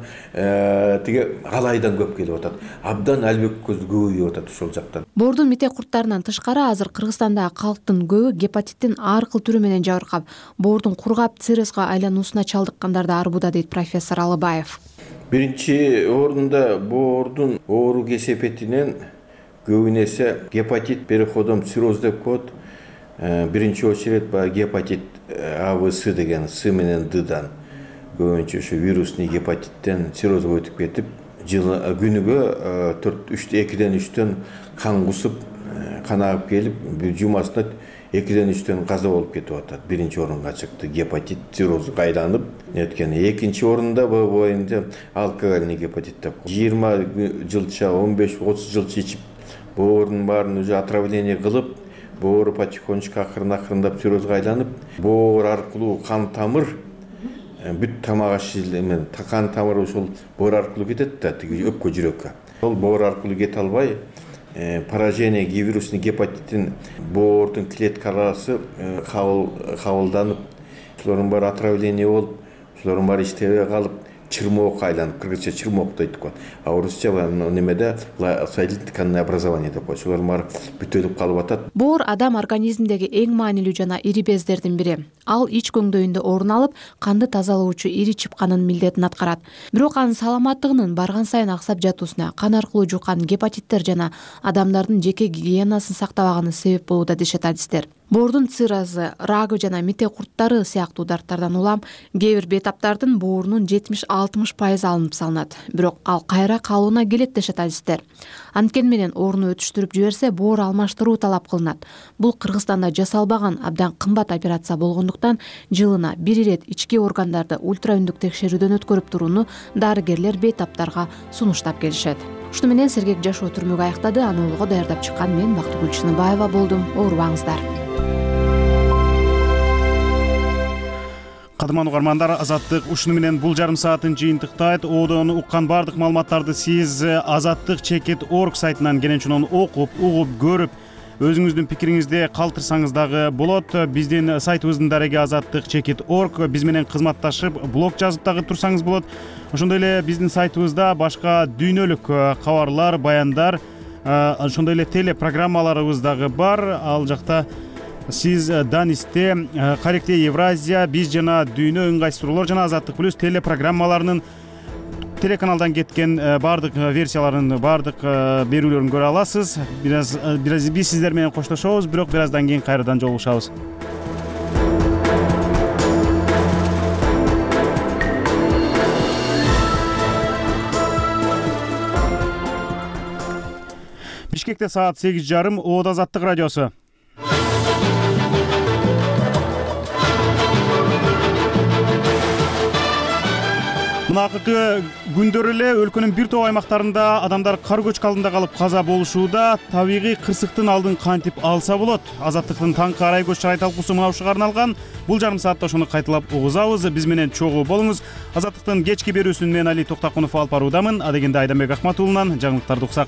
тиги Алайдан көп келип атат. Абдан альвеококкоз көбөйүп атат ошол жактан. Боордун мите курттарынан тышкары азыр Кыргызстандагы калктын көбү гепатиттин ар кыл түрү менен жабыркап, боордун кургап циррозго айлануусуна чалдыккандар да арбуда, дейт профессор Алыбаев. Биринчи орунда боордун оору кесепетинен көбүн эсе гепатит переходом цирроз деп коет. Биринчи очередь гепатит А В С деген С менен Ддан көбүнчө ошо вирусный гепатиттен циррозго өтүп кетип, жылы күнүгө төрт экиден үчтөн кан кусуп, кан агып келип, жумасына экиден үчтөн каза болуп кетип атат. Биринчи орунга чыкты гепатит циррозго айланып, өткөн. Экинчи орунда боюнча алкогольный гепатит деп. жыйырма жылча, он беш отуз жылча ичип, боордун баарын уже отравление кылып, боору потихонечку акырын акырындап циррозго айланып, боор аркылуу кан тамыр бүт тамак ашылмен кан тамыры ошол боор аркылуу кетет да, тиги өпкө жүрөккө. Ол боор аркылуу кете албай, поражение вирусный гепатиттин боордун клеткалары кабылданып, ошолордун баары отравление болуп, ошолордун баары иштебей калып, чырмоок айланып, кыргызча чырмоок дейт го. А орусча немеде соединительное образование деп коет. Ошолордун баары бүтөлүп калып атат. Боор адам организминдеги эң маанилүү жана ири бездердин бири. Ал ич көңдөйүндө орун алып, канды тазалоочу ири чыпканын милдетин аткарат. Бирок анын саламаттыгынын барган сайын аксап жатуусуна кан аркылуу жуккан гепатиттер жана адамдардын жеке гигиенасын сактабаганы себеп болууда, дешет адистер. Боордун циррозу, рагы жана мите курттары сыяктуу дарттардан улам кээ бир бейтаптардын боорунун жетимиш алтымыш пайызы алынып салынат. Бирок ал кайра калууна келет, дешет адистер. Анткени менен ооруну өтүштүрүп жиберсе, боор алмаштыруу талап кылынат. Бул Кыргызстанда жасалбаган абдан кымбат операция болгондуктан жылына бир ирет ички органдарды ультра үндүк текшерүүдөн өткөрүп турууну дарыгерлер бейтаптарга сунуштап келишет. Ушуну менен сергек жашоо түрмөгү аяктады. Аны улуга даярдап чыккан мен Бактыгүл Чыныбаева болдум. Оорубаңыздар. Кадырман угармандар, Азаттык ушуну менен бул жарым саатын жыйынтыктайт. Одон уккан бардык маалыматтарды сиз азаттык чекит точка орг сайтынан кенен окуп, угуп, көрүп, өзүңүздүн пикириңизди калтырсаңыз дагы болот. Биздин сайтыбыздын дареги азаттык чекит точка орг, биз менен кызматташып, блог жазып дагы турсаңыз болот. Ошондой эле биздин сайтыбызда башка дүйнөлүк кабарлар, баяндар, ошондой эле телепрограммаларыбыз дагы бар. Ал жакта сиз Данисте, Каректе Евразия, биз жана дүйнө ыңгайсыздыруулар жана Азаттык плюс телепрограммаларынын телеканалдан кеткен бардык версияларын, бардык берүүлөрүн көрө аласыз. Бираз бираз биз сиздер менен коштошобуз, бирок бир аздан кийин кайрадан жолугушабыз. Бишкекте саат сегиз жарым, Оод Азаттык радиосу. Мына акыркы күндөр эле өлкөнүн бир топ аймактарында адамдар кар көчкү алдында калып каза болушууда. Табигый кырсыктын алдын кантип алса болот? Азаттыктын таңкы арай көч чарай талкуусу мына ушуга арналган. Бул жарым саатта ошону кайталап угузабыз. Биз менен чогуу болуңуз. Азаттыктын кечки берүүсүн мен Али Токтакунов алып баруудамын. Адегенде Айданбек Ахматуулунан жаңылыктарды уксак.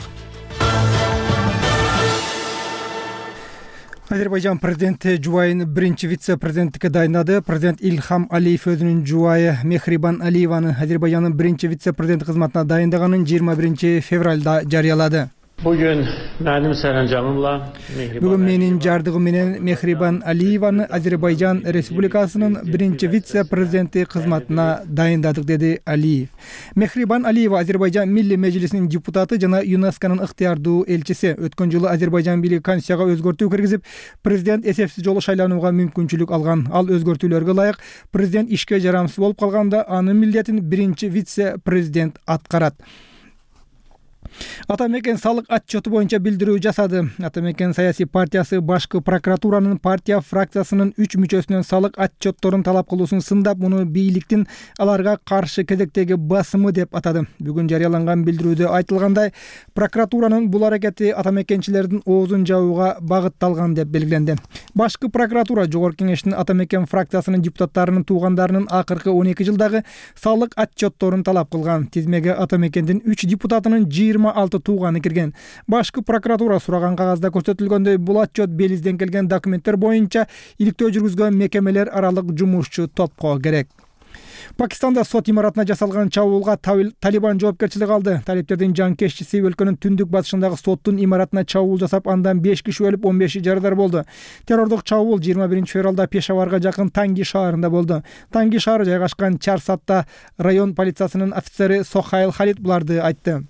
Азербайжан президенти жубайын биринчи вице-президенттикке дайындады. Президент Илхам Алиев өзүнүн жубайы Мехрибан Алиеваны Азербайжандын биринчи вице-президенти кызматына дайындаганын жыйырма биринчи февралда жарыялады. Bugün benim sərəncamımla Бүгүн менин жардыгым менен Мехрибан Алиеваны Азербайжан Республикасынын биринчи вице-президенти кызматына дайындадык, деди Алиев. Мехрибан Алиева Азербайжан Милли Мejlisинин депутаты жана ЮНЕСКОнун ыктыярдуу элчиси. Өткөн жылы Азербайжан бийлиги Конституцияга өзгөртүү киргизип, президент эсепсиз жолу шайланууга мүмкүнчүлүк алган. Ал өзгөртүүлөргө ылайык президент ишке жарамсыз болуп калганда анын милдетин биринчи вице-президент аткарат. Атамекен салык отчету боюнча билдирүү жасады. Атамекен саясий партиясы башкы прокуратуранын партия фракциясынын үч мүчөсүнөн салык отчетторун талап кылуусун сындап, муну бийликтин аларга каршы кезектеги басымы деп атады. Бүгүн жарыяланган билдирүүдө айтылгандай, прокуратуранын бул аракети атамекенчилердин оозун жабууга багытталган деп белгиленди. Башкы прокуратура Жогорку Кеңештин Атамекен фракциясынын депутаттарынын туугандарынын акыркы он эки жылдагы салык отчетторун талап кылган. Тизмеге Атамекендин үч депутатынын жыйырма алты тууганы кирген. Башкы прокуратура сураган кагазда көрсөтүлгөндөй, бул отчет белизден келген документтер боюнча иликтөө жүргүзгөн мекемелер аралык жумушчу топко керек. Пакистанда сот имаратына жасалган чабуулга Талибан жоопкерчилик алды. Талиптердин жанкеччиси өлкөнүн түндүк батышындагы соттун имаратына чабуул жасап, андан беш киши өлүп, он беши жарадар болду. Террордук чабуул жыйырма биринчи февралда Пешаварга жакын Танги шаарында болду. Танги шаары жайгашкан Чарсатта район полициясынын офицери Сохайл Халид буларды айтты.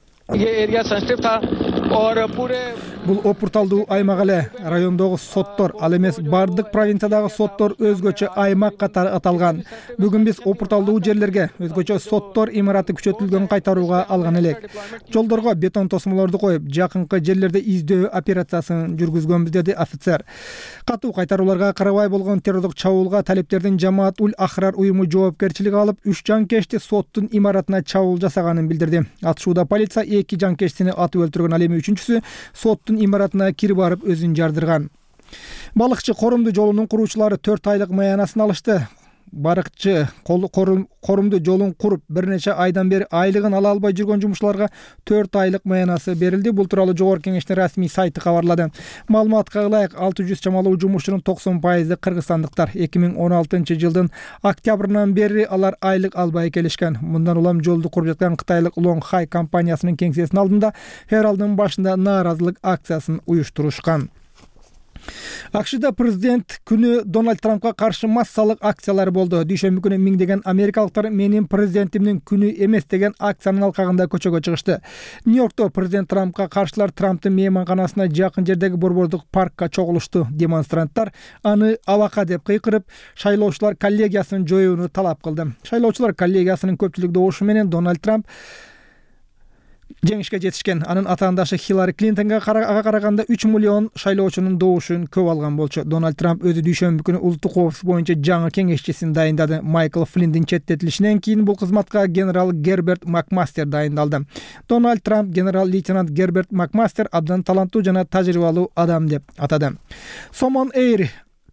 Бул опурталдуу аймак эле. Райондогу соттор, ал эмес бардык провинциядагы соттор өзгөчө аймак катары аталган. Бүгүн биз опурталдуу жерлерге өзгөчө соттор имараты күчөтүлгөн кайтарууга алган элек. Жолдорго бетон тосмолорду коюп, жакынкы жерлерде издөө операциясын жүргүзгөнбүз, деди офицер. Катуу кайтарууларга карабай болгон террордук чабуулга талиптердин Жамаат Уль Ахрар уюму жоопкерчилик алып, үч жанкечти соттун имаратына чабуул жасаганын билдирди. Атышууда полиция эки жанкечтини атып өлтүргөн, ал эми үчүнчүсү соттун имаратына кирип барып өзүн жардырган. Балыкчы Корумду жолунун куруучулары төрт айлык маянасын алышты. Барыкчы Корумду жолун куруп, бир нече айдан бери айлыгын ала албай жүргөн жумушчуларга төрт айлык маянасы берилди. Бул тууралуу Жогорку Кеңештин расмий сайты кабарлады. Маалыматка ылайык алты жүз чамалуу жумушчунун токсон пайызы кыргызстандыктар. эки миң он алтынчы жылдын октябрынан бери алар айлык албай келишкен. Мындан улам жолду куруп жаткан кытайлык Long Hai компаниясынын кеңсесинин алдында февралдын башында нааразылык акциясын уюштурушкан. АКШда президент күнү Дональд Трампка каршы массалык акциялар болду. Дүйшөмбү күнү миңдеген америкалыктар менин президентимдин күнү эмес деген акциянын алкагында көчөгө чыгышты. Нью-Йоркто президент Трампка каршылар Трамптын мейманканасына жакын жердеги борбордук паркка чогулушту. Демонстранттар аны абака деп кыйкырып, шайлоочулар коллегиясын жоюуну талап кылды. Шайлоочулар коллегиясынын көпчүлүк добушу менен Дональд Трамп жеңишке жетишкен. Анын атаандашы Хиллари Клинтонго ага караганда үч миллион шайлоочунун добушун көп алган болчу. Дональд Трамп өзү дүйшөмбү күнү улуттук коопсуздук боюнча жаңы кеңешчисин дайындады. Майкл Флинндин четтетилишинен кийин бул кызматка генерал Герберт Макмастер дайындалды. Дональд Трамп генерал-лейтенант Герберт Макмастер абдан таланттуу жана тажрыйбалуу адам деп атады. Somon Air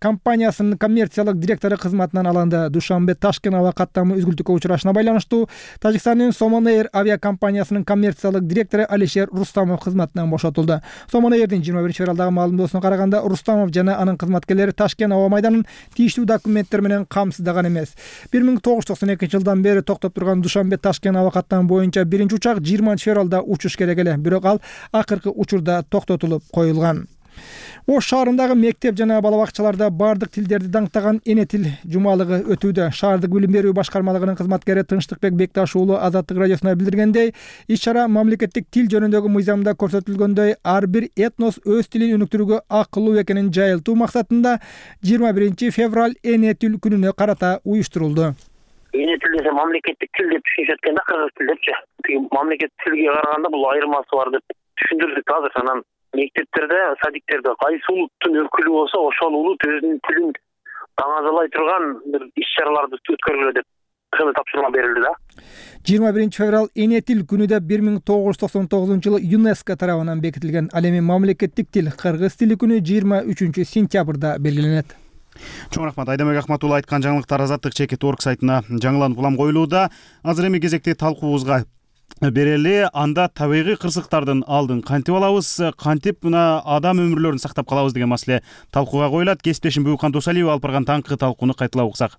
компаниясынын коммерциялык директору кызматынан алынды. Душанбе Ташкент аба каттамы үзгүлтүккө учурашына байланыштуу Тажикстандын Somon Air авиакомпаниясынын коммерциялык директору Алишер Рустамов кызматынан бошотулду. Somon Air'дин жыйырма биринчи февралдагы маалымдоосуна караганда, Рустамов жана анын кызматкерлери Ташкент аба майданын тийиштүү документтер менен камсыздаган эмес. бир миң тогуз жүз токсон экинчи жылдан бери токтоп турган Душанбе Ташкент аба каттамы боюнча биринчи учак жыйырманчы февралда учуш керек эле, бирок ал акыркы учурда токтотулуп коюлган. Ош шаарындагы мектеп жана бала бакчаларда бардык тилдерди даңктаган эне тил жумалыгы өтүүдө. Шаардык билим берүү башкармалыгынын кызматкери Тынчтыкбек Бекташ уулу Азаттык радиосуна билдиргендей, иш-чара мамлекеттик тил жөнүндөгү мыйзамда көрсөтүлгөндөй ар бир этнос өз тилин өнүктүрүүгө акылуу экенин жайылтуу максатында жыйырма биринчи февраль эне тил күнүнө карата уюштурулду. Эне тил десе мамлекеттик тил деп түшүнүшөт экен да, кыргыз тил депчи. Мамлекеттик тилге караганда бул айырмасы бар деп түшүндүрдүк азыр. Анан мектептерде, садиктерде кайсы улуттун өкүлү болсо, ошол улут өзүнүн тилин даңазалай турган бир иш-чараларды өткөргүлө деп ошондой тапшырма берилди да. жыйырма биринчи февраль эне тил күнү да бир миң тогуз жүз токсон тогузунчу жылы ЮНЕСКО тарабынан бекитилген. Ал эми мамлекеттик тил кыргыз тили күнү жыйырма үчүнчү сентябрда белгиленет. Чоң рахмат. Айдамек Ахмат уулу айткан жаңылыктар Азаттык чекит орг сайтына жаңыланып улам коюлууда. Азыр эми кезекти талкуубузга берели. Анда табигый кырсыктардын алдын кантип алабыз, кантип мына адам өмүрлөрүн сактап калабыз деген маселе талкууга коюлат. Кесиптешим Бүкан Досалиева алып барган таңкы талкууну кайталап уксак.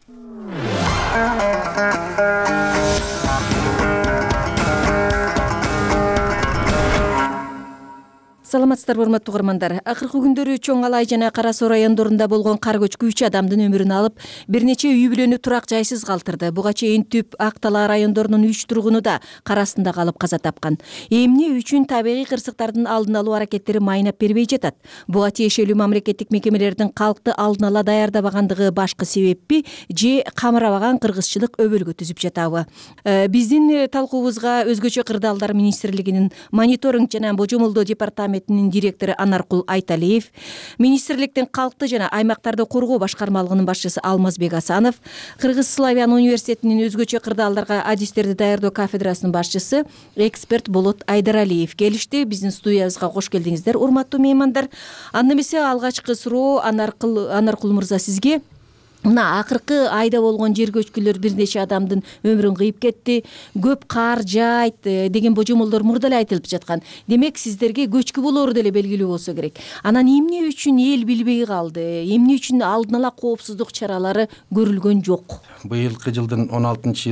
Саламатсыздарбы урматтуу угармандар. Акыркы күндөрү Чоң Алай жана Кара Соо райондорунда болгон кар көчкү үч адамдын өмүрүн алып, бир нече үй бүлөнү турак жайсыз калтырды. Буга чейин Түп, Ак Талаа райондорунун үч тургуну да кар астында калып каза тапкан. Эмне үчүн табигый кырсыктардын алдын алуу аракеттери майнап бербей жатат? Буга тиешелүү мамлекеттик мекемелердин калкты алдын ала даярдабагандыгы башкы себеппи же камырабаган кыргызчылык өбөлгө түзүп жатабы? Биздин талкуубузга Өзгөчө кырдаалдар министрлигинин мониторинг жана божомолдоо департаментинин директору Анаркул Айталиев, министрликтин калкты жана аймактарды коргоо башкармалыгынын башчысы Алмазбек Асанов, Кыргыз Славян университетинин Өзгөчө кырдаалдарга адистерди даярдоо кафедрасынын башчысы эксперт Болот Айдаралиев келишти. Биздин студиябызга кош келдиңиздер, урматтуу меймандар. Анда эмесе алгачкы суроо Анаркул Анаркул мырза сизге. Мына акыркы айда болгон жер көчкүлөр бир нече адамдын өмүрүн кыйып кетти. Көп кар жайт деген божомолдор мурда эле айтылып жаткан. Демек сиздерге көчкү болору деле белгилүү болсо керек. Анан эмне үчүн эл билбей калды? Эмне үчүн алдын ала коопсуздук чаралары көрүлгөн жок? Быйылкы жылдын он алтынчы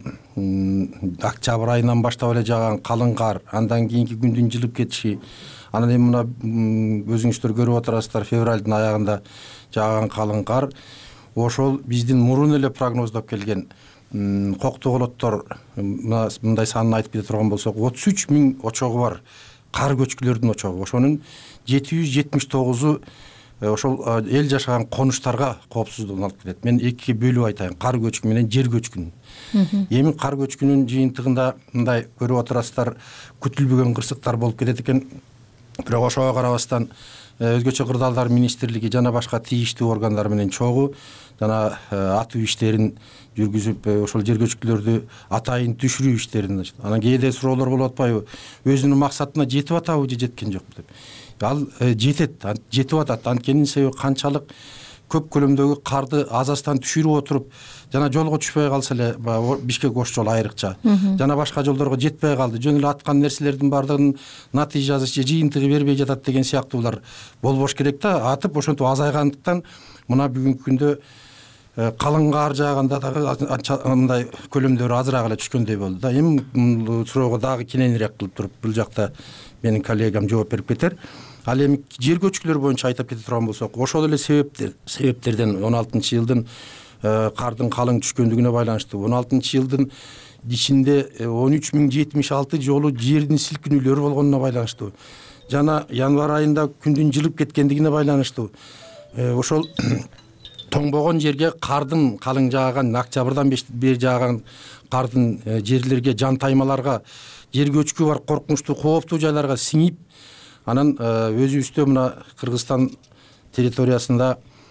жылдын октябрь айынан баштап эле жааган калың кар, андан кийинки күндүн жылып кетиши, анан эми мына өзүңүздөр көрүп отурасыздар, февралдын аягында жааган калың кар ошол биздин мурун эле прогноздоп келген коктоголоттор мындай санын айтып кете турган болсок, отуз үч миң очогу бар кар көчкүлөрдүн очогу. Ошонун жети жүз жетимиш тогузу ошол эл жашаган конуштарга коопсуздугун алып келет. Мен эки бөлүп айтайын: кар көчкү менен жер көчкүн. Эми кар көчкүнүн жыйынтыгында мындай көрүп отурасыздар, күтүлбөгөн кырсыктар болуп кетет экен. Бирок ошого карабастан Өзгөчө кырдаалдар министрлиги жана башка тийиштүү органдар менен чогуу жана атуу иштерин жүргүзүп, ошол жер көчкүлөрдү атайын түшүрүү иштерин. Анан кээде суроолор болуп атпайбы? Өзүнүн максатына жетип атабы же жеткен жокпу деп. Ал жетет, жетип атат. Анткенин себеби канчалык көп көлөмдөгү карды азастан түшүрүп отуруп, жана жолго түшпөй калса эле, Бишкек Ош жолу айрыкча, жана башка жолдорго жетпей калды, жөн эле аткан нерселердин баардыгынын натыйжасы же жыйынтыгы бербей жатат деген сыяктуулар болбош керек да. Атып ошентип азайгандыктан мына бүгүнкү күндө калың кар жааганда дагы мындай көлөмдөрү азыраак эле түшкөндөй болду да. Эми суроого дагы кененирээк кылып туруп бул жакта менин коллегам жооп берип кетер. Ал эми жер көчкүлөр боюнча айтып кете турган болсок, ошол эле себептер себептерден он алтынчы жылдын кардын калың түшкөндүгүнө байланыштуу. он алтынчы жылдын ичинде он үч миң жетимиш алты жолу жердин силкинүүлөрү болгонуна байланыштуу. Жана январь айында күндүн жылып кеткендигине байланыштуу. Ошол тоңбогон жерге кардын калың жааган, октябрдан бери жааган кардын жерлерге, жан таймаларга, жер көчкү бар коркунучтуу, кооптуу жайларга сиңип, анан өзүбүздө мына Кыргызстан территориясында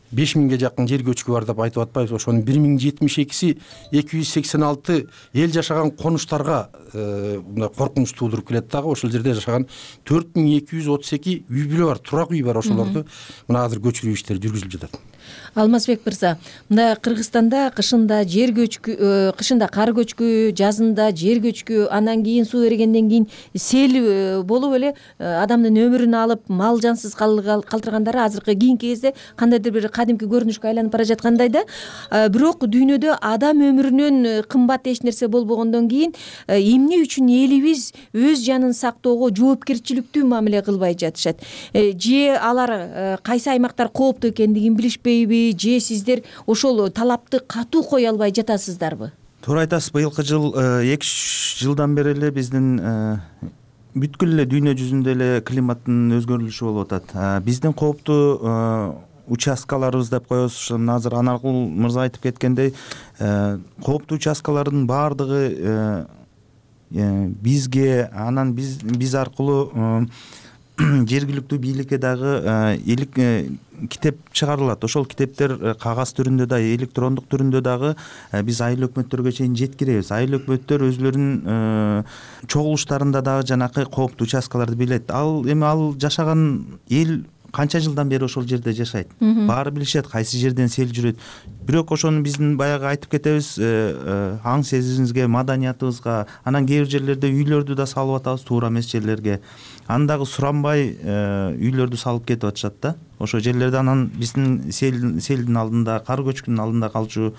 беш миңге жакын жер көчкү бар деп айтып атпайбыз. Ошонун бир миң жетимиш экиси эки жүз сексен алты эл жашаган конуштарга мындай коркунуч туудуруп келет дагы. Ошол жерде жашаган төрт миң эки жүз отуз эки үй бүлө бар, турак үй бар. Ошолорду мына азыр көчүрүү иштери жүргүзүлүп жатат. Алмазбек мырза, мына Кыргызстанда кышында жер көчкү, кышында кар көчкү, жазында жер көчкү, анан кийин суу эригенден кийин сел болуп эле адамдын өмүрүн алып, мал жансыз калтыргандары азыркы кийинки кезде кандайдыр бир кадимки көрүнүшкө айланып бара жаткандай да. Бирок дүйнөдө адам өмүрүнөн кымбат эч нерсе болбогондон кийин эмне үчүн элибиз өз жанын сактоого жоопкерчиликтүү мамиле кылбай жатышат? Же алар кайсы аймактар кооптуу экендигин билишпейби? Же сиздер ошол талапты катуу кое албай жатасыздарбы? Туура айтасыз. Быйылкы жыл эки жылдан бери эле биздин бүткүл эле дүйнө жүзүндө эле климаттын өзгөрүлүшү болуп атат. Биздин кооптуу участкаларыбыз деп коебуз. Ошону азыр Анаркул мырза айтып кеткендей, кооптуу участкалардын баардыгы бизге, анан биз биз аркылуу жергиликтүү бийликке дагы элек китеп чыгарылат. Ошол китептер кагаз түрүндө да, электрондук түрүндө дагы биз айыл өкмөттөргө чейин жеткиребиз. Айыл өкмөттөр өзлөрүнүн чогулуштарында дагы жанакы кооптуу участкаларды билет. Ал эми ал жашаган эл канча жылдан бери ошол жерде жашайт. Баары билишет кайсы жерден сел жүрөт. Бирок ошону биздин баягы айтып кетебиз, аң сезимибизге, маданиятыбызга, анан кээ бир жерлерде үйлөрдү да салып атабыз, туура эмес жерлерге. Аны дагы суранбай үйлөрдү салып кетип атышат да. Ошол жерлерде анан биздин селдин алдында, кар көчкүнүн алдында калчу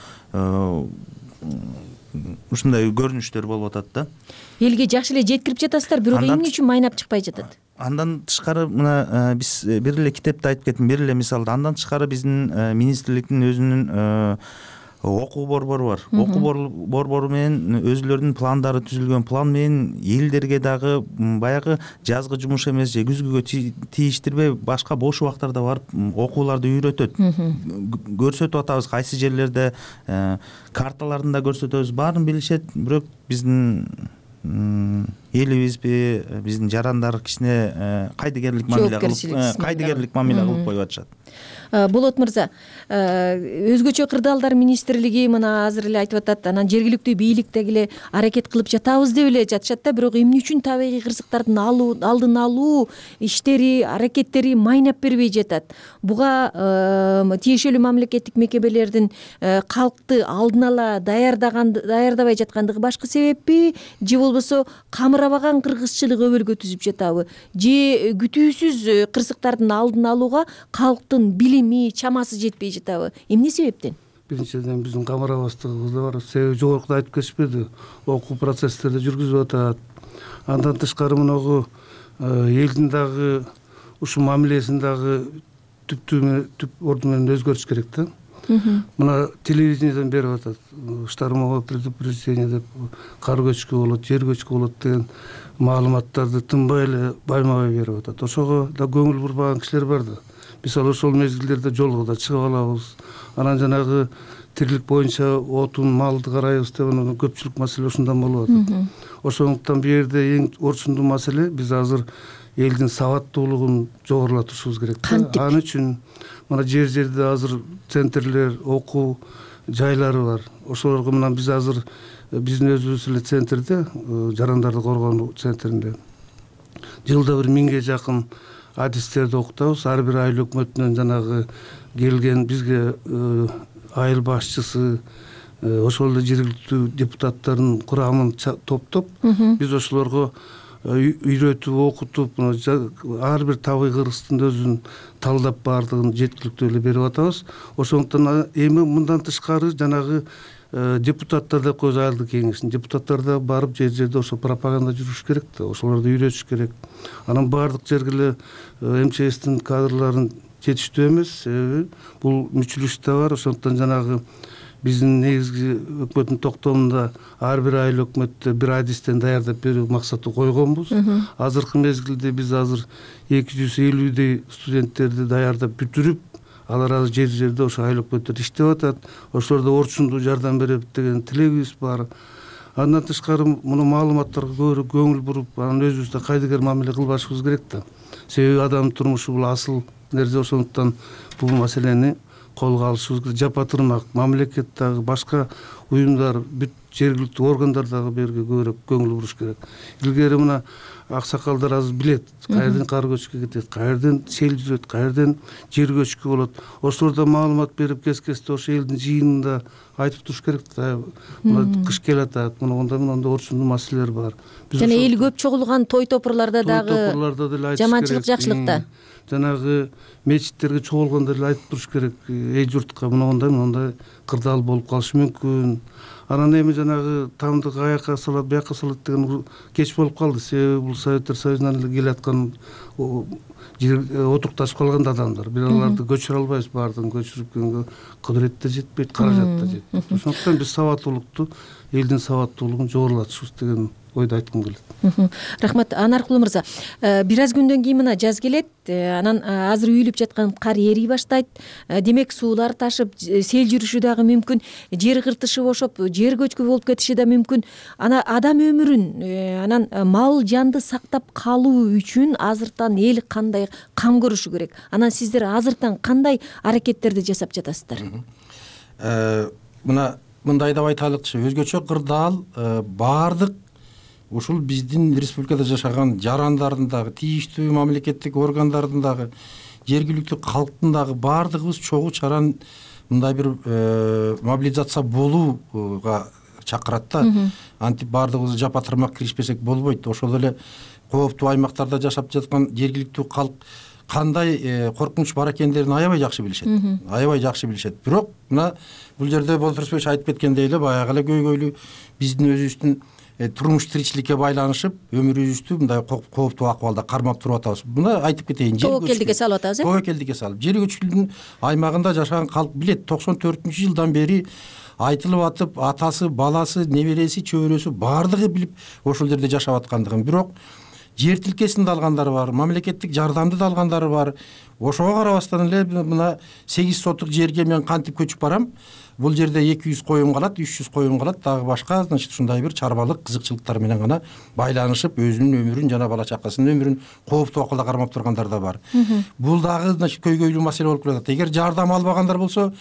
ушундай көрүнүштөр болуп атат да. Элге жакшы эле жеткирип жатасыздар, бирок эмне үчүн майнап чыкпай жатат? Андан тышкары мына биз бир эле китепте айтып кеттим, бир эле мисалды. Андан тышкары биздин министрликтин өзүнүн окуу борбору бар. Окуу борбору менен өзүлөрүнүн пландары түзүлгөн. План менен элдерге дагы баягы жазгы жумуш эмес же күзгүгө тийиштирбей башка бош убактарда барып окууларды үйрөтөт. Көрсөтүп атабыз кайсы жерлерде, карталарында көрсөтөбүз. Баарын билишет, бирок биздин элибизби, биздин жарандар кичине кайдыгерлик мамиле кылып, кайдыгерлик мамиле кылып коюп атышат. Болот мырза, өзгөчө кырдаалдар министрлиги мына азыр эле айтып атат, анан жергиликтүү бийлик деги эле аракет кылып жатабыз деп эле жатышат да, бирок эмне үчүн табигый кырсыктардын алдын алуу иштери, аракеттери майнап бербей жатат? Буга тиешелүү мамлекеттик мекемелердин калкты алдын ала даярдабай жаткандыгы башкы себеппи, же болбосо камырабаган кыргызчылык өбөлгө түзүп жатабы? Же күтүүсүз кырсыктардын алдын алууга калктын билими, чамасы жетпей жатабы? Эмне себептен? Биринчиден биздин камырабыздыгыбыз да бар. Себеби жогоруда айтып кетишпеди, окуу процесстерди жүргүзүп атат. Андан тышкары мынагу элдин дагы ушул мамилесин дагы түптүү түп орду менен өзгөртүш керек да. Мына телевидениеден берип атат, штормовое предупреждение деп, кар көчкү болот, жер көчкү болот деген маалыматтарды тынбай эле байма-бай берип атат. Ошого да көңүл бурбаган кишилер бар да. Биз ошол мезгилдерде жолго да чыгып алабыз. Анан жанагы тирилик боюнча отун, малды карайбыз деп анан көпчүлүк маселе ушундан болуп атат. Ошондуктан бул жерде эң орчундуу маселе биз азыр элдин сабаттуулугун жогорулатышыбыз керек. Ал үчүн мына жер-жерде азыр центрлер, окуу жайлары бар. Ошолорго мына биз азыр биздин өзүбүз эле центрде, жарандарды коргонуу центринде жылда бир миңге жакын адистерди окутабыз. Ар бир айыл өкмөтүнөн жанагы келген бизге айыл башчысы, ошол эле жергиликтүү депутаттардын курамын топтоп, биз ошолорго үйрөтүп, окутуп, ар бир табигый кыргыздын өзүн талдап баардыгын жеткиликтүү эле берип атабыз. Ошондуктан эми мындан тышкары жанагы депутаттар деп коебуз, айылдык кеңештин депутаттары барып жер-жерде ошо пропаганда жүрүш керек да, ошолорду үйрөтүш керек. Анан баардык жерге эле МЧСтин кадрларын жетиштүү эмес, себеби бул мүчүлүш да бар. Ошондуктан жанагы биздин негизги өкмөттүн токтомунда ар бир айыл өкмөттө бир адистен даярдап берүү максаты койгонбуз. Азыркы мезгилде биз азыр эки жүз элүүдөй студенттерди даярдап бүтүрүп, алар азыр жер-жерде ошо айыл өкмөттөрдө иштеп атат. Ошолордо орчундуу жардам берет деген тилегибиз бар. Андан тышкары муну маалыматтарга көбүрөөк көңүл буруп, анан өзүбүздө кайдыгер мамиле кылбашыбыз керек да. Себеби адамдын турмушу бул асыл нерсе. Ошондуктан бул маселени колго алышыбыз керек. Жапа тырмак мамлекет дагы башка уюмдар бүт жергиликтүү органдар дагы берге көбүрөөк көңүл буруш керек. Илгери мына аксакалдар азыр билет каерден кар көчкү кетет, каерден сел жүрөт, каерден жер көчкү болот. Ошолордо маалымат берип кез-кезде ошо элдин жыйынында айтып туруш керек да. Мына кыш келатат, мына онда мына ушундай маселелер бар. Жана эл көп чогулган той топурларда дагы топурларда деле айтыш керек. Жаманчылык жакшылыкта. Жанагы мечиттерге чогулганда эле айтып туруш керек. Эл журтка мына ондай мындай кырдаал болуп калышы мүмкүн. Анан эми жанагы тамдык аяка салат, бияка салат деген кеч болуп калды. Себеби бул Советтер Союзунан эле келаткан отукташып калган адамдар. Бир аларды көчүрө албайбыз, баардыгын көчүрүп кудурет да жетпейт, каражат да жетпейт. Ошондуктан биз сабаттуулукту, элдин сабаттуулугун жогорулатышыбыз деген ойду айткым келет. Рахмат Анаркул мырза. Бир аз күндөн кийин мына жаз келет, анан азыр үйүлүп жаткан кар эрий баштайт. Демек суулар ташып, сел жүрүшү дагы мүмкүн, жер кыртышы бошоп, жер көчкү болуп кетиши да мүмкүн. Ана адам өмүрүн, анан мал жанды сактап калуу үчүн азыртан эл кандай кам көрүшү керек? Анан сиздер азыртан кандай аракеттерди жасап жатасыздар? Мына мындай деп айтайлыкчы, өзгөчө кырдаал баардык ушул биздин республикада жашаган жарандардын дагы, тийиштүү мамлекеттик органдардын дагы, жергиликтүү калктын дагы баардыгыбыз чогуу чаран мындай бир мобилизация болууга чакырат да. Антип баардыгыбыз жапа тырмак киришпесек болбойт. Ошол эле кооптуу аймактарда жашап жаткан жергиликтүү калк кандай коркунуч бар экендерин аябай жакшы билишет. Аябай жакшы билишет. Бирок мына бул жерде Болтурсбек айтып кеткендей эле баягы эле көйгөйлүү биздин өзүбүздүн турмуш тиричиликке байланышып өмүрүбүздү мындай кооптуу акыбалда кармап туруп атабыз. Мына айтып кетейин. Тобокелдикке салып атабыз, э? Тобокелдикке салып. Жер көчкүнүн аймагында жашаган калк билет. токсон төртүнчү жылдан бери айтылып атып, атасы, баласы, небереси, чөбөрөсү баардыгы билип ошол жерде жашап аткандыгын. Бирок жер тилкесин да алгандары бар, мамлекеттик жардамды да алгандары бар. Ошого карабастан эле мына сегиз сотук жерге мен кантип көчүп барам? Бул жерде эки жүз коюм калат, үч жүз коюм калат, дагы башка, значит, ушундай бир чарбалык кызыкчылыктар менен гана байланышып, өзүнүн өмүрүн жана бала чакасынын өмүрүн кооптуу акылда кармап тургандар да бар. Бул дагы, значит, көйгөйлүү маселе болуп келатат. Эгер жардам албагандар болсо,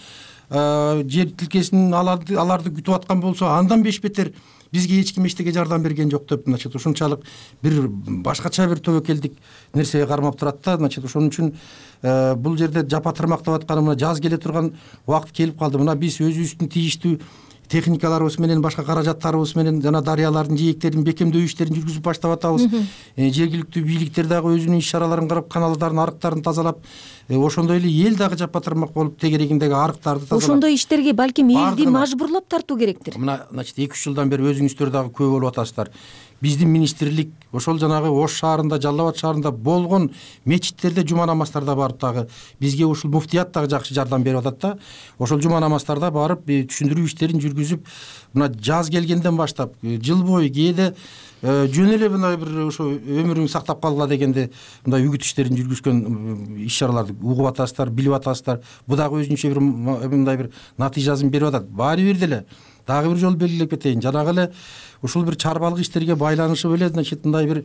жер тилкесин аларды күтүп аткан болсо, андан беш бетер бизге эч ким эчтеге жардам берген жок деп, значит, ушунчалык бир башкача бир тобокелдик нерсеге кармап турат да, значит, ошон үчүн бул жерде жапа тырмак деп атканым мына жаз келе турган убакыт келип калды. Мына биз өзүбүздүн тийиштүү техникаларыбыз менен, башка каражаттарыбыз менен жана дарыялардын жээктерин бекемдөө иштерин жүргүзүп баштап атабыз. Жергиликтүү бийликтер дагы өзүнүн иш чараларын карап, каналдарын, арыктарын тазалап, ошондой эле эл дагы жапа тырмак болуп тегерегиндеги арыктарды тазалап. Ошондой иштерге балким элди мажбурлап тартуу керектир. Мына, значит, эки үч жылдан бери өзүңүздөр дагы көп болуп атасыздар. Биздин министрлик ошол жанагы Ош шаарында, Жалал Абад шаарында болгон мечиттерде жума намаздарда барып дагы бизге ушул муфтият дагы жакшы жардам берип атат да. Ошол жума намаздарда барып түшүндүрүү иштерин жүргүзүп, мына жаз келгенден баштап жыл бою кээде жөн эле мындай бир ошо өмүрүң сактап калгыла дегенде мындай үгүт иштерин жүргүзгөн иш чараларды угуп атасыздар, билип атасыздар. Бу дагы өзүнчө бир мындай бир натыйжасын берип атат. Баары бир деле дагы бир жол белгилеп кетейин. Жанагы эле ушул бир чарбалык иштерге байланышып эле, значит, мындай бир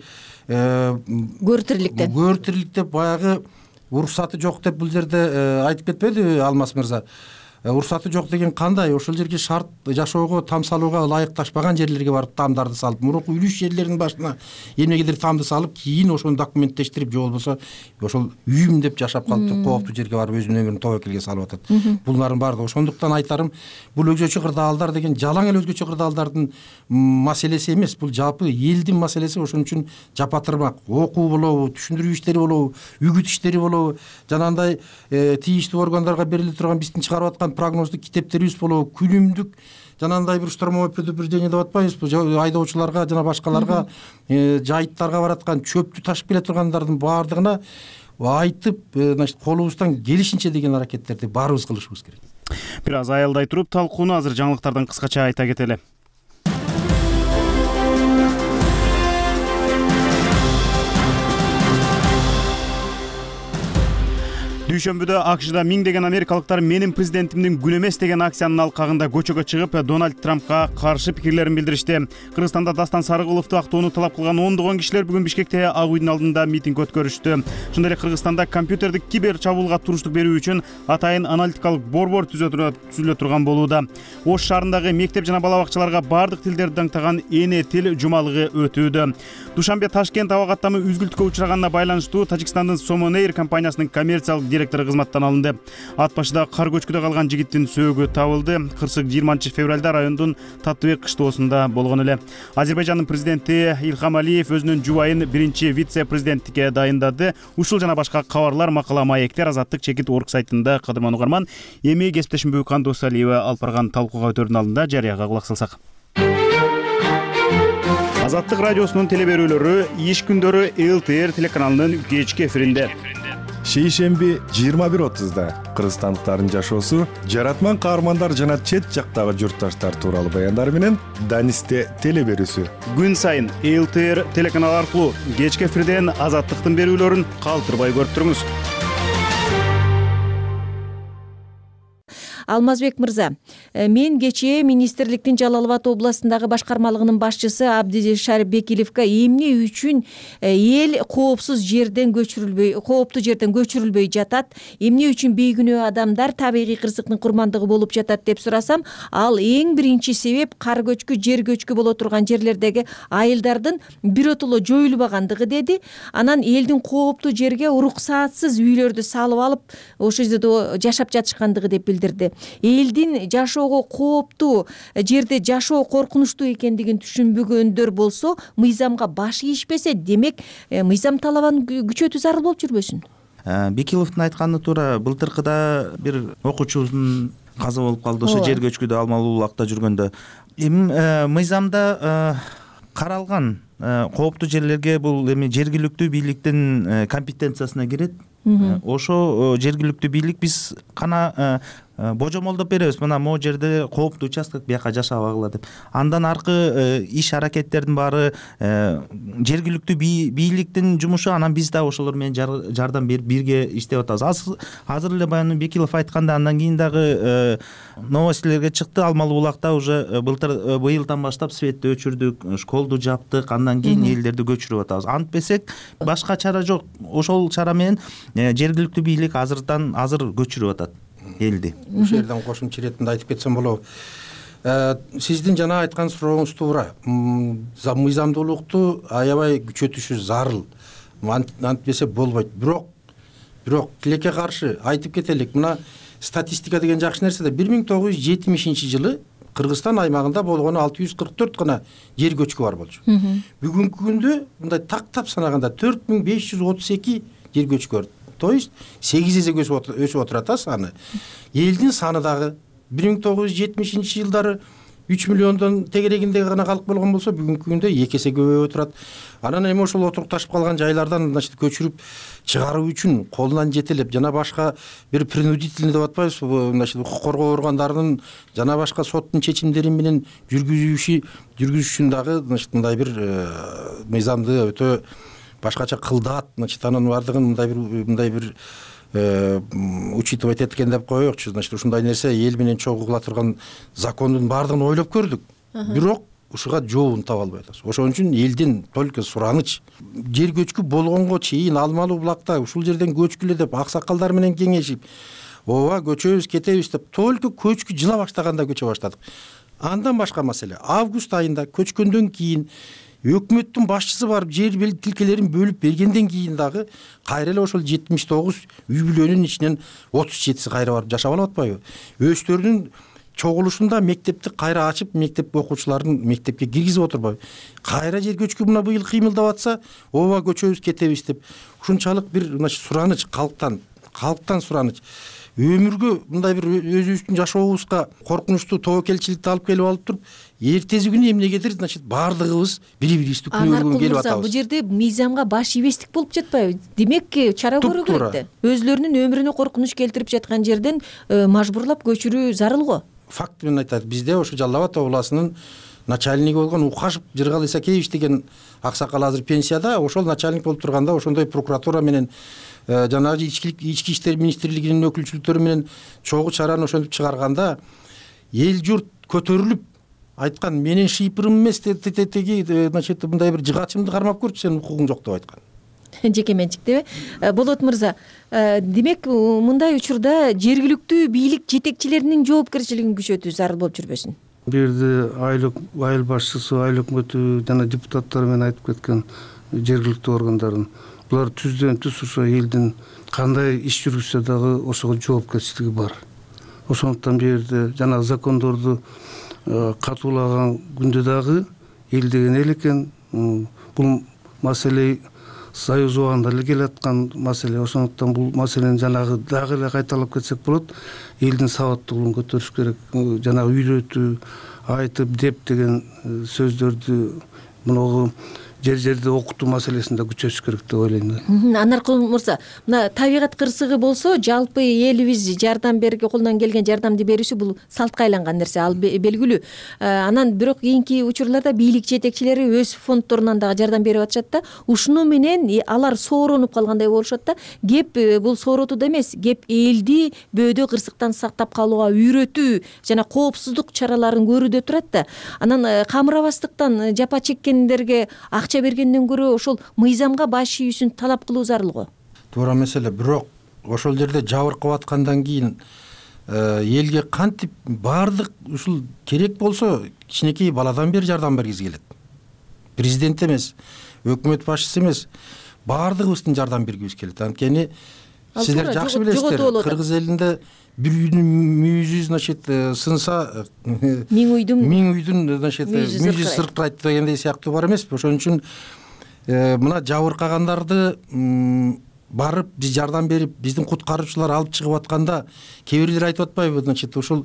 көөр-тириликтен көөр тирилик деп баягы уруксаты жок деп бул жерде айтып кетпедиби Алмаз мырза? Уруксаты жок деген кандай? Ошол жерге шарт жашоого, там салууга ылайыкташпаган жерлерге барып тамдарды салып, мурунку үлүш жерлеринин башына эмнегедир тамды салып, кийин ошону документтештирип, же болбосо ошол үйүм деп жашап калып кооптуу жерге барып өзүнүн өмүрүн тобокелге салып атат. Булардын баардыгы. Ошондуктан айтарым, бул өзгөчө кырдаалдар деген жалаң эле өзгөчө кырдаалдардын маселеси эмес, бул жалпы элдин маселеси. Ошон үчүн жапа тырмак окуу болобу, түшүндүрүү иштери болобу, үгүт иштери болобу, жанагындай тийиштүү органдарга бериле турган биздин чыгарып аткан прогноздук китептерибиз болобу, күнүмдүк жанагындай бир штормовое предупреждение деп атпайбызбы, айдоочуларга жана башкаларга, жайыттарга бараткан чөптү ташып келе тургандардын баардыгына айтып, значит, колубуздан келишинче деген аракеттерди баарыбыз кылышыбыз керек. Бир аз аялдай туруп талкууну азыр жаңылыктардан кыскача айта кетели. дүйшөмбүдө акшда миңдеген америкалыктар менин президентимдин күнү эмес деген акциянын алкагында көчөгө чыгып Дональд Трампка каршы пикирлерин билдиришти. Кыргызстанда Дастан Сарыгуловду актоону талап кылган ондогон кишилер бүгүн Бишкекте Ак үйдүн алдында митинг өткөрүштү. Ошондой эле Кыргызстанда компьютердик кибер чабуулга туруштук берүү үчүн атайын аналитикалык борбор түзүлө турган болууда. Ош шаарындагы мектеп жана бала бакчаларга баардык тилдерди аңтаган эне тил жумалыгы өтүүдө. Душанбе Ташкент аба каттамы үзгүлтүккө учраганына байланыштуу Тажикстандын Сомон Эйр компаниясынын коммерциялык директору кызматтан алынды. Ат башыда кар көчкүдө калган жигиттин сөөгү табылды. Кырсык жыйырманчы февралда райондун Татыбек кыштоосунда болгон эле. Азербайжандын президенти Илхам Алиев өзүнүн жубайын биринчи вице-президенттикке дайындады. Ушул жана башка кабарлар, макала, маектер Азаттык чекит орг сайтында. Кадырман угарман, эми кесиптешим Кандос Алиева алып барган талкууга өтөрдүн алдында жарыяга кулак салсак. Азаттык радиосунун теле берүүлөрү иш күндөрү эл тэ эр телеканалынын кечки эфиринде. Шейшемби жыйырма бир отузда кыргызстандыктардын жашоосу, жаратман каармандар жана чет жактагы журтташтар тууралуу баяндар менен Данисте теле берүүсү. Күн сайын эл тэ эр телеканалы аркылуу кечки эфирден Азаттыктын берүүлөрүн калтырбай көрүп туруңуз. Алмазбек мырза, мен кечээ министрликтин Жалал Абад областындагы башкармалыгынын башчысы Абдижашар Бекилевге эмне үчүн эл коопсуз жерден көчүрүлбөй, кооптуу жерден көчүрүлбөй жатат, эмне үчүн бейкүнөө адамдар табигый кырсыктын курмандыгы болуп жатат деп сурасам, ал эң биринчи себеп кар көчкү, жер көчкү боло турган жерлердеги айылдардын биротоло жоюлбагандыгы деди. Анан элдин кооптуу жерге уруксаатсыз үйлөрдү салып алып, ошол жерде жашап жатышкандыгы деп билдирди. Элдин жашоого кооптуу жерде жашоо коркунучтуу экендигин түшүнбөгөндөр болсо, мыйзамга баш ийишпесе, демек мыйзам талабын күчөтүү зарыл болуп жүрбөсүн. Бекиловдун айтканы туура. Былтыркыда бир окуучубуздун каза болуп калды ошо жер көчкүдө Алмалы булакта жүргөндө. Эми мыйзамда каралган кооптуу жерлерге бул эми жергиликтүү бийликтин компетенциясына кирет. Ошо жергиликтүү бийлик биз кана божомолдоп беребиз, мына могу жерде кооптуу участок, бияка жашабагыла деп. Андан аркы иш аракеттердин баары жергиликтүү бийликтин жумушу, анан биз да ошолор менен жардам берип бирге иштеп атабыз. Азыр эле баягы Бекилов айтканда, андан кийин дагы новостилерге чыкты. Алмалы булакта уже былтыр быйылдан баштап светти өчүрдүк, школду жаптык, андан кийин элдерди көчүрүп атабыз. Антпесек башка чара жок. Ошол чара менен жергиликтүү бийлик азырдан азыр көчүрүп атат элди. Ошол жерден кошумча иретинде айтып кетсем болобу. Сиздин жана айткан сурооңуз туура. Мыйзамдуулукту аябай күчөтүшү зарыл. Антпесе болбойт. Бирок бирок тилекке каршы айтып кетелик. Мына статистика деген жакшы нерсе да, бир миң тогуз жүз жетимишинчи жылы Кыргызстан аймагында болгону алты жүз кырк төрт гана жер көчкү бар болчу. Бүгүнкү күндө мындай тактап санаганда төрт миң беш жүз отуз эки жер көчкү бар. То есть сегиз эсе өсүп отурат саны. Элдин саны дагы бир миң тогуз жүз жетимишинчи жылдары үч миллиондон тегерегинде гана калк болгон болсо, бүгүнкү күндө эки эсе көбөйүп турат. Анан эми ошол отурукташып калган жайлардан значит көчүрүп чыгаруу үчүн колунан жетелеп жана башка бир принудительный деп атпайбызбы, значит укук коргоо органдарынын жана башка соттун чечимдери менен жүргүзүүшү жүргүзүшүн дагы значит мындай бир мыйзамды өтө башкача кылдаат. Значит анын бардыгын мындай бир мындай бир учитывать эткен деп коеюкчу. Значит ушундай нерсе эл менен чогуу кыла турган закондун бардыгын ойлоп көрдүк. Бирок ушуга жообун таба албай атабыз. Ошон үчүн элдин только сураныч. Жер көчкү болгонго чейин Алмалы булакта ушул жерден көчкүлө деп аксакалдар менен кеңешип, ооба көчөбүз, кетебиз деп только көчкү жыла баштаганда көчө баштадык. Андан башка маселе, август айында көчкөндөн кийин өкмөттүн башчысы барып жер тилкелерин бөлүп бергенден кийин дагы кайра эле ошол жетимиш тогуз үй бүлөнүн ичинен отуз жетиси кайра барып жашап алып атпайбы? Өздөрүнүн чогулушунда мектепти кайра ачып, мектеп окуучуларын мектепке киргизип отурбайбы? Кайра жер көчкү мына быйыл кыймылдап атса, ооба көчөбүз, кетебиз деп. Ушунчалык бир значит сураныч калктан, калктан сураныч. Өмүргө мындай бир өзүбүздүн жашообузга коркунучтуу тобокелчиликти алып келип алып туруп, эртеси күнү эмнегедир значит баардыгыбыз бири-бирибизди күнөөлөгөн келип атабыз. Бул жерде мыйзамга баш ийбестик болуп жатпайбы? Демек чара көрүү керек да. Өзлөрүнүн өмүрүнө коркунуч келтирип жаткан жерден мажбурлап көчүрүү зарыл го. Факт менен айтат, бизде ошо Жалал Абад областынын начальниги болгон Ухашев Жыргал Исакеевич деген аксакал азыр пенсияда. Ошол начальник болуп турганда ошондой прокуратура менен жанагы ички иштер министрлигинин өкүлчүлүктөрү менен чогуу чараны ошентип чыгарганда эл журт көтөрүлүп айткан, менин шыйпырым эмес, теги значит мындай бир жыгачымды кармап көрчү, сенин укугуң жок деп айткан. Жеке менчиктеби? Болот мырза, демек мындай учурда жергиликтүү бийлик жетекчилеринин жоопкерчилигин күчөтүү зарыл болуп жүрбөсүн? Бул жерде айыл айыл башчысы, айыл өкмөтү жана депутаттар менен айтып кеткен жергиликтүү органдардын булар түздөн түз ошо элдин кандай иш жүргүзсө дагы ошого жоопкерчилиги бар. Ошондуктан бул жерде жанагы закондорду катуулаган күндө дагы эл деген эл экен. Бул маселе союз убагында эле келаткан маселе. Ошондуктан бул маселени жанагы дагы эле кайталап кетсек болот. Элдин сабаттуулугун көтөрүш керек. Жанагы үйрөтүү, айтып, деп деген сөздөрдү мынагу жер жерде окутуу маселесинде күчөтүш керек деп ойлойм. Анаркул мырза, мына табигат кырсыгы болсо, жалпы элибиз жардам берүүгө колунан келген жардамды берүүсү бул салтка айланган нерсе, ал белгилүү. Анан бирок кийинки учурларда бийлик жетекчилери өз фонддорунан дагы жардам берип атышат да, ушуну менен алар сооронуп калгандай болушат да. Кеп бул сооротууда эмес, кеп элди бөөдө кырсыктан сактап калууга үйрөтүү жана коопсуздук чараларын көрүүдө турат да. Анан камырабастыктан жапа чеккендерге акча бергенден көрө ошол мыйзамга баш ийүүсүн талап кылуу зарыл го. Туура маселе, бирок ошол жерде жабыркап аткандан кийин элге кантип баардык ушул керек болсо кичинекей баладан бери жардам бергиз келет. Президент эмес, өкмөт башчысы эмес, баардыгыбыздын жардам бергибиз келет. Анткени сиздер жакшы билесиздер, кыргыз элинде бир үйдүн мүйүзү значит сынса миң үйдүн миң үйдүн значит мүйүзү сыркырайт дегендей сыяктуу бар эмеспи? Ошон үчүн мына жабыркагандарды барып биз жардам берип, биздин куткаруучулар алып чыгып атканда кээ бирлер айтып атпайбы, значит ушул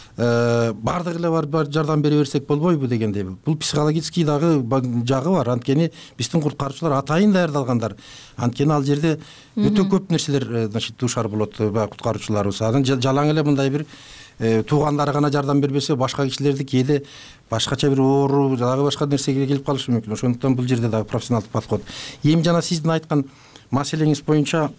баардык эле барып жардам бере берсек болбойбу дегендей. Бул психологический дагы жагы бар. Анткени биздин куткаруучулар атайын даярдалгандар. Анткени ал жерде өтө көп нерселер значит дуушар болот куткаруучуларыбыз. Анан жалаң эле мындай бир туугандары гана жардам бербесе, башка кишилерди кээде башкача бир оору, дагы башка нерсеге келип калышы мүмкүн. Ошондуктан бул жерде дагы профессионалдык подход. Эми жана сиздин айткан маселеңиз боюнча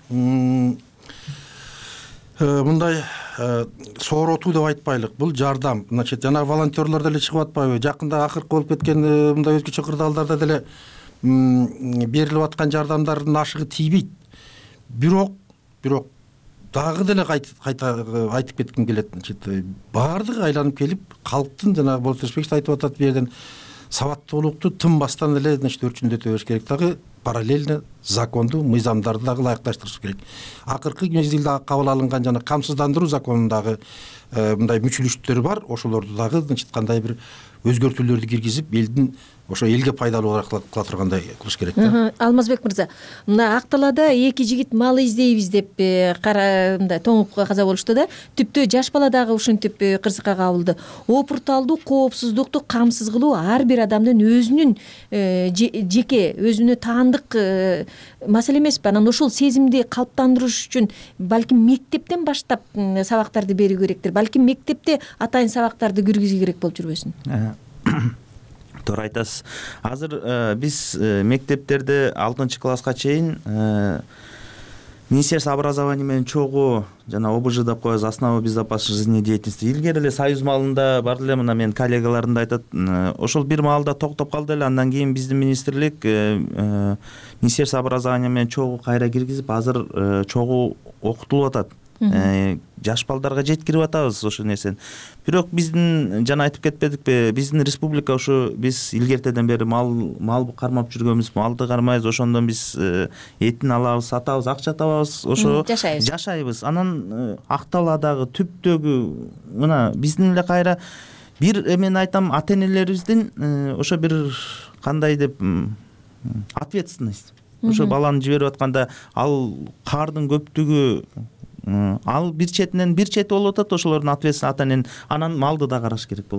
мындай сооротуу деп айтпайлык, бул жардам. Значит, жана волонтерлор деле чыгып атпайбы? Жакында акыркы болуп кеткен мындай өзгөчө кырдаалдарда деле берилип аткан жардамдардын ашыгы тийбейт. Бирок, бирок дагы деле кайта айтып кетким келет. Значит, баардыгы айланып келип, калктын жана Болот Эшбекович айтып атат, бу жерден сабаттуулукту тынбастан эле значит өрчүндөтө бериш керек. Дагы параллельно законду, мыйзамдарды дагы ылайыкташтырыш керек. Акыркы мезгилде кабыл алынган жана камсыздандыруу законундагы мындай мүчүлүштөр бар. Ошолорду дагы значит кандай бир өзгөртүүлөрдү киргизип, элдин ошо элге пайдалуу кыла тургандай кылыш керек да. Алмазбек мырза, мына Ак Талаада эки жигит мал издейбиз деп кара мындай тоңуп каза болушту да. Түптө жаш бала дагы ушинтип кырсыкка кабылды. Опурталдуу, коопсуздукту камсыз кылуу ар бир адамдын өзүнүн жеке, өзүнө таандык маселе эмеспи? Анан ошол сезимди калыптандырыш үчүн балким мектептен баштап сабактарды берүү керектир. Балким мектепте атайын сабактарды киргизүү керек болуп жүрбөсүн. Туура айтасыз. Азыр биз мектептерде алтынчы класска чейин Министерство образования менен чогуу жана О Б Ж деп коебуз, основа безопасности жизнедеятельности. Илгери эле союз малында бар эле, мына мен коллегаларым да айтат, ошол бир маалда токтоп калды эле. Андан кийин биздин министрлик Министерство образования менен чогуу кайра киргизип, азыр чогуу окутулуп атат. Жаш балдарга жеткирип атабыз ошол нерсени. Бирок биздин жана айтып кетпедикпи, биздин республика ушу биз илгертеден бери мал мал кармап жүргөнбүз, малды кармайбыз, ошондон биз этин алабыз, сатабыз, акча табабыз, ошо жашайбыз. Анан Ак Талаадагы түптөгү мына биздин эле кайра бир мен айтам, ата энелерибиздин ошо бир кандай деп ответственность. Ошо баланы жиберип атканда ал кардын көптүгү, ал бир четинен бир чети болуп атат, ошолордун ответственность ата эненин, анан малды да караш керек болуп атат.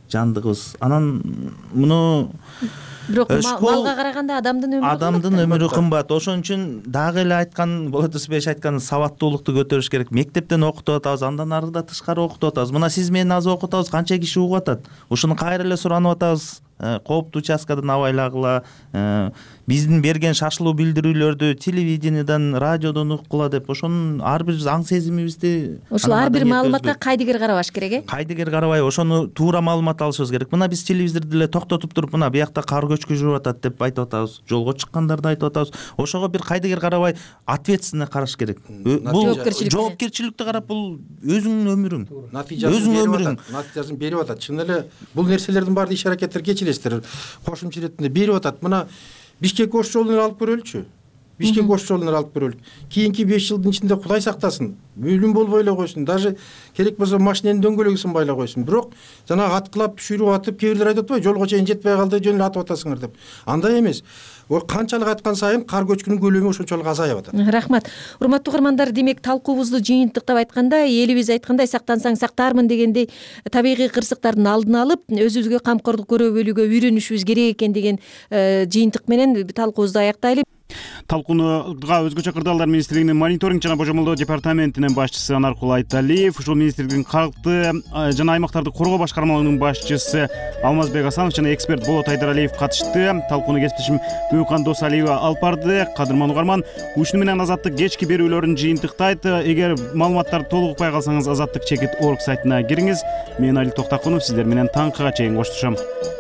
жандыгыбыз. Анан муну бирок малга караганда адамдын өмүрү адамдын өмүрү кымбат. Ошон үчүн дагы эле айткан болот Ысбек айткан сабаттуулукту көтөрүш керек. Мектептен окутуп атабыз, андан ары да тышкары окутуп атабыз. Мына сиз мени азыр окутуп атабыз, канча киши угуп атат. Ушуну кайра эле суранып атабыз. Кооптуу участкадан абайлагыла, биздин берген шашылуу билдирүүлөрдү телевидениеден, радиодон уккула деп. Ошонун ар бир аң сезимибизди, ошол ар бир маалыматка кайдыгер карабаш керек э? Кайдыгер карабай, ошону туура маалымат алышыбыз керек. Мына биз телевизорду эле токтотуп туруп, мына биякта кар көчкү жүрүп атат деп айтып атабыз. Жолго чыккандарды айтып атабыз. Ошого бир кайдыгер карабай, ответственно караш керек. Бул жоопкерчиликти карап, бул өзүңдүн өмүрүң. Өзүңдүн өмүрүң. Натыйжасын берип атат. Чын эле бул нерселердин баарын иш аракеттер кечиресиздер. Кошумча иретинде берип атат. Мына Бишкек ош жолун алып көрөлүчү. Бишкек ош жолун алып көрөлүк. Кийинки беш жылдын ичинде Кудай сактасын, өлүм болбой эле койсун. Даже керек болсо машиненин дөңгөлөгү сынбай эле койсун. Бирок жанагы аткылап түшүрүп атып, кээ бирлер айтып атпайбы, жолго чейин жетпей калды, жөн эле атып атасыңар деп. Андай эмес. О канчалык аткан сайын кар көчкүнүн көлөмү ошончолук азайып атат. Рахмат. Урматтуу угармандар, демек талкуубузду жыйынтыктап айтканда, элибиз айткандай сактансаң сактаармын дегендей табигый кырсыктардын алдын алып, өзүбүзгө камкордук көрө билүүгө үйрөнүшүбүз керек экен деген жыйынтык менен талкуубузду аяктайлы. Талкууга өзгөчө кырдаалдар министрлигинин мониторинг жана божомолдоо департаментинин башчысы Анаркул Айталиев, ушул министрликтин калкты жана аймактарды коргоо башкармалыгынын башчысы Алмазбек Асанов жана эксперт Болот Айдаралиев катышты. Талкууну кесиптешим Бөкан Досалиева алып барды. Кадырман угарман, ушуну менен Азаттык кечки берүүлөрүн жыйынтыктайт. Эгер маалыматтарды толук укпай калсаңыз, Азаттык чекит орг сайтына кириңиз. Мен Алил Токтакунов сиздер менен таңкыга чейин коштошом.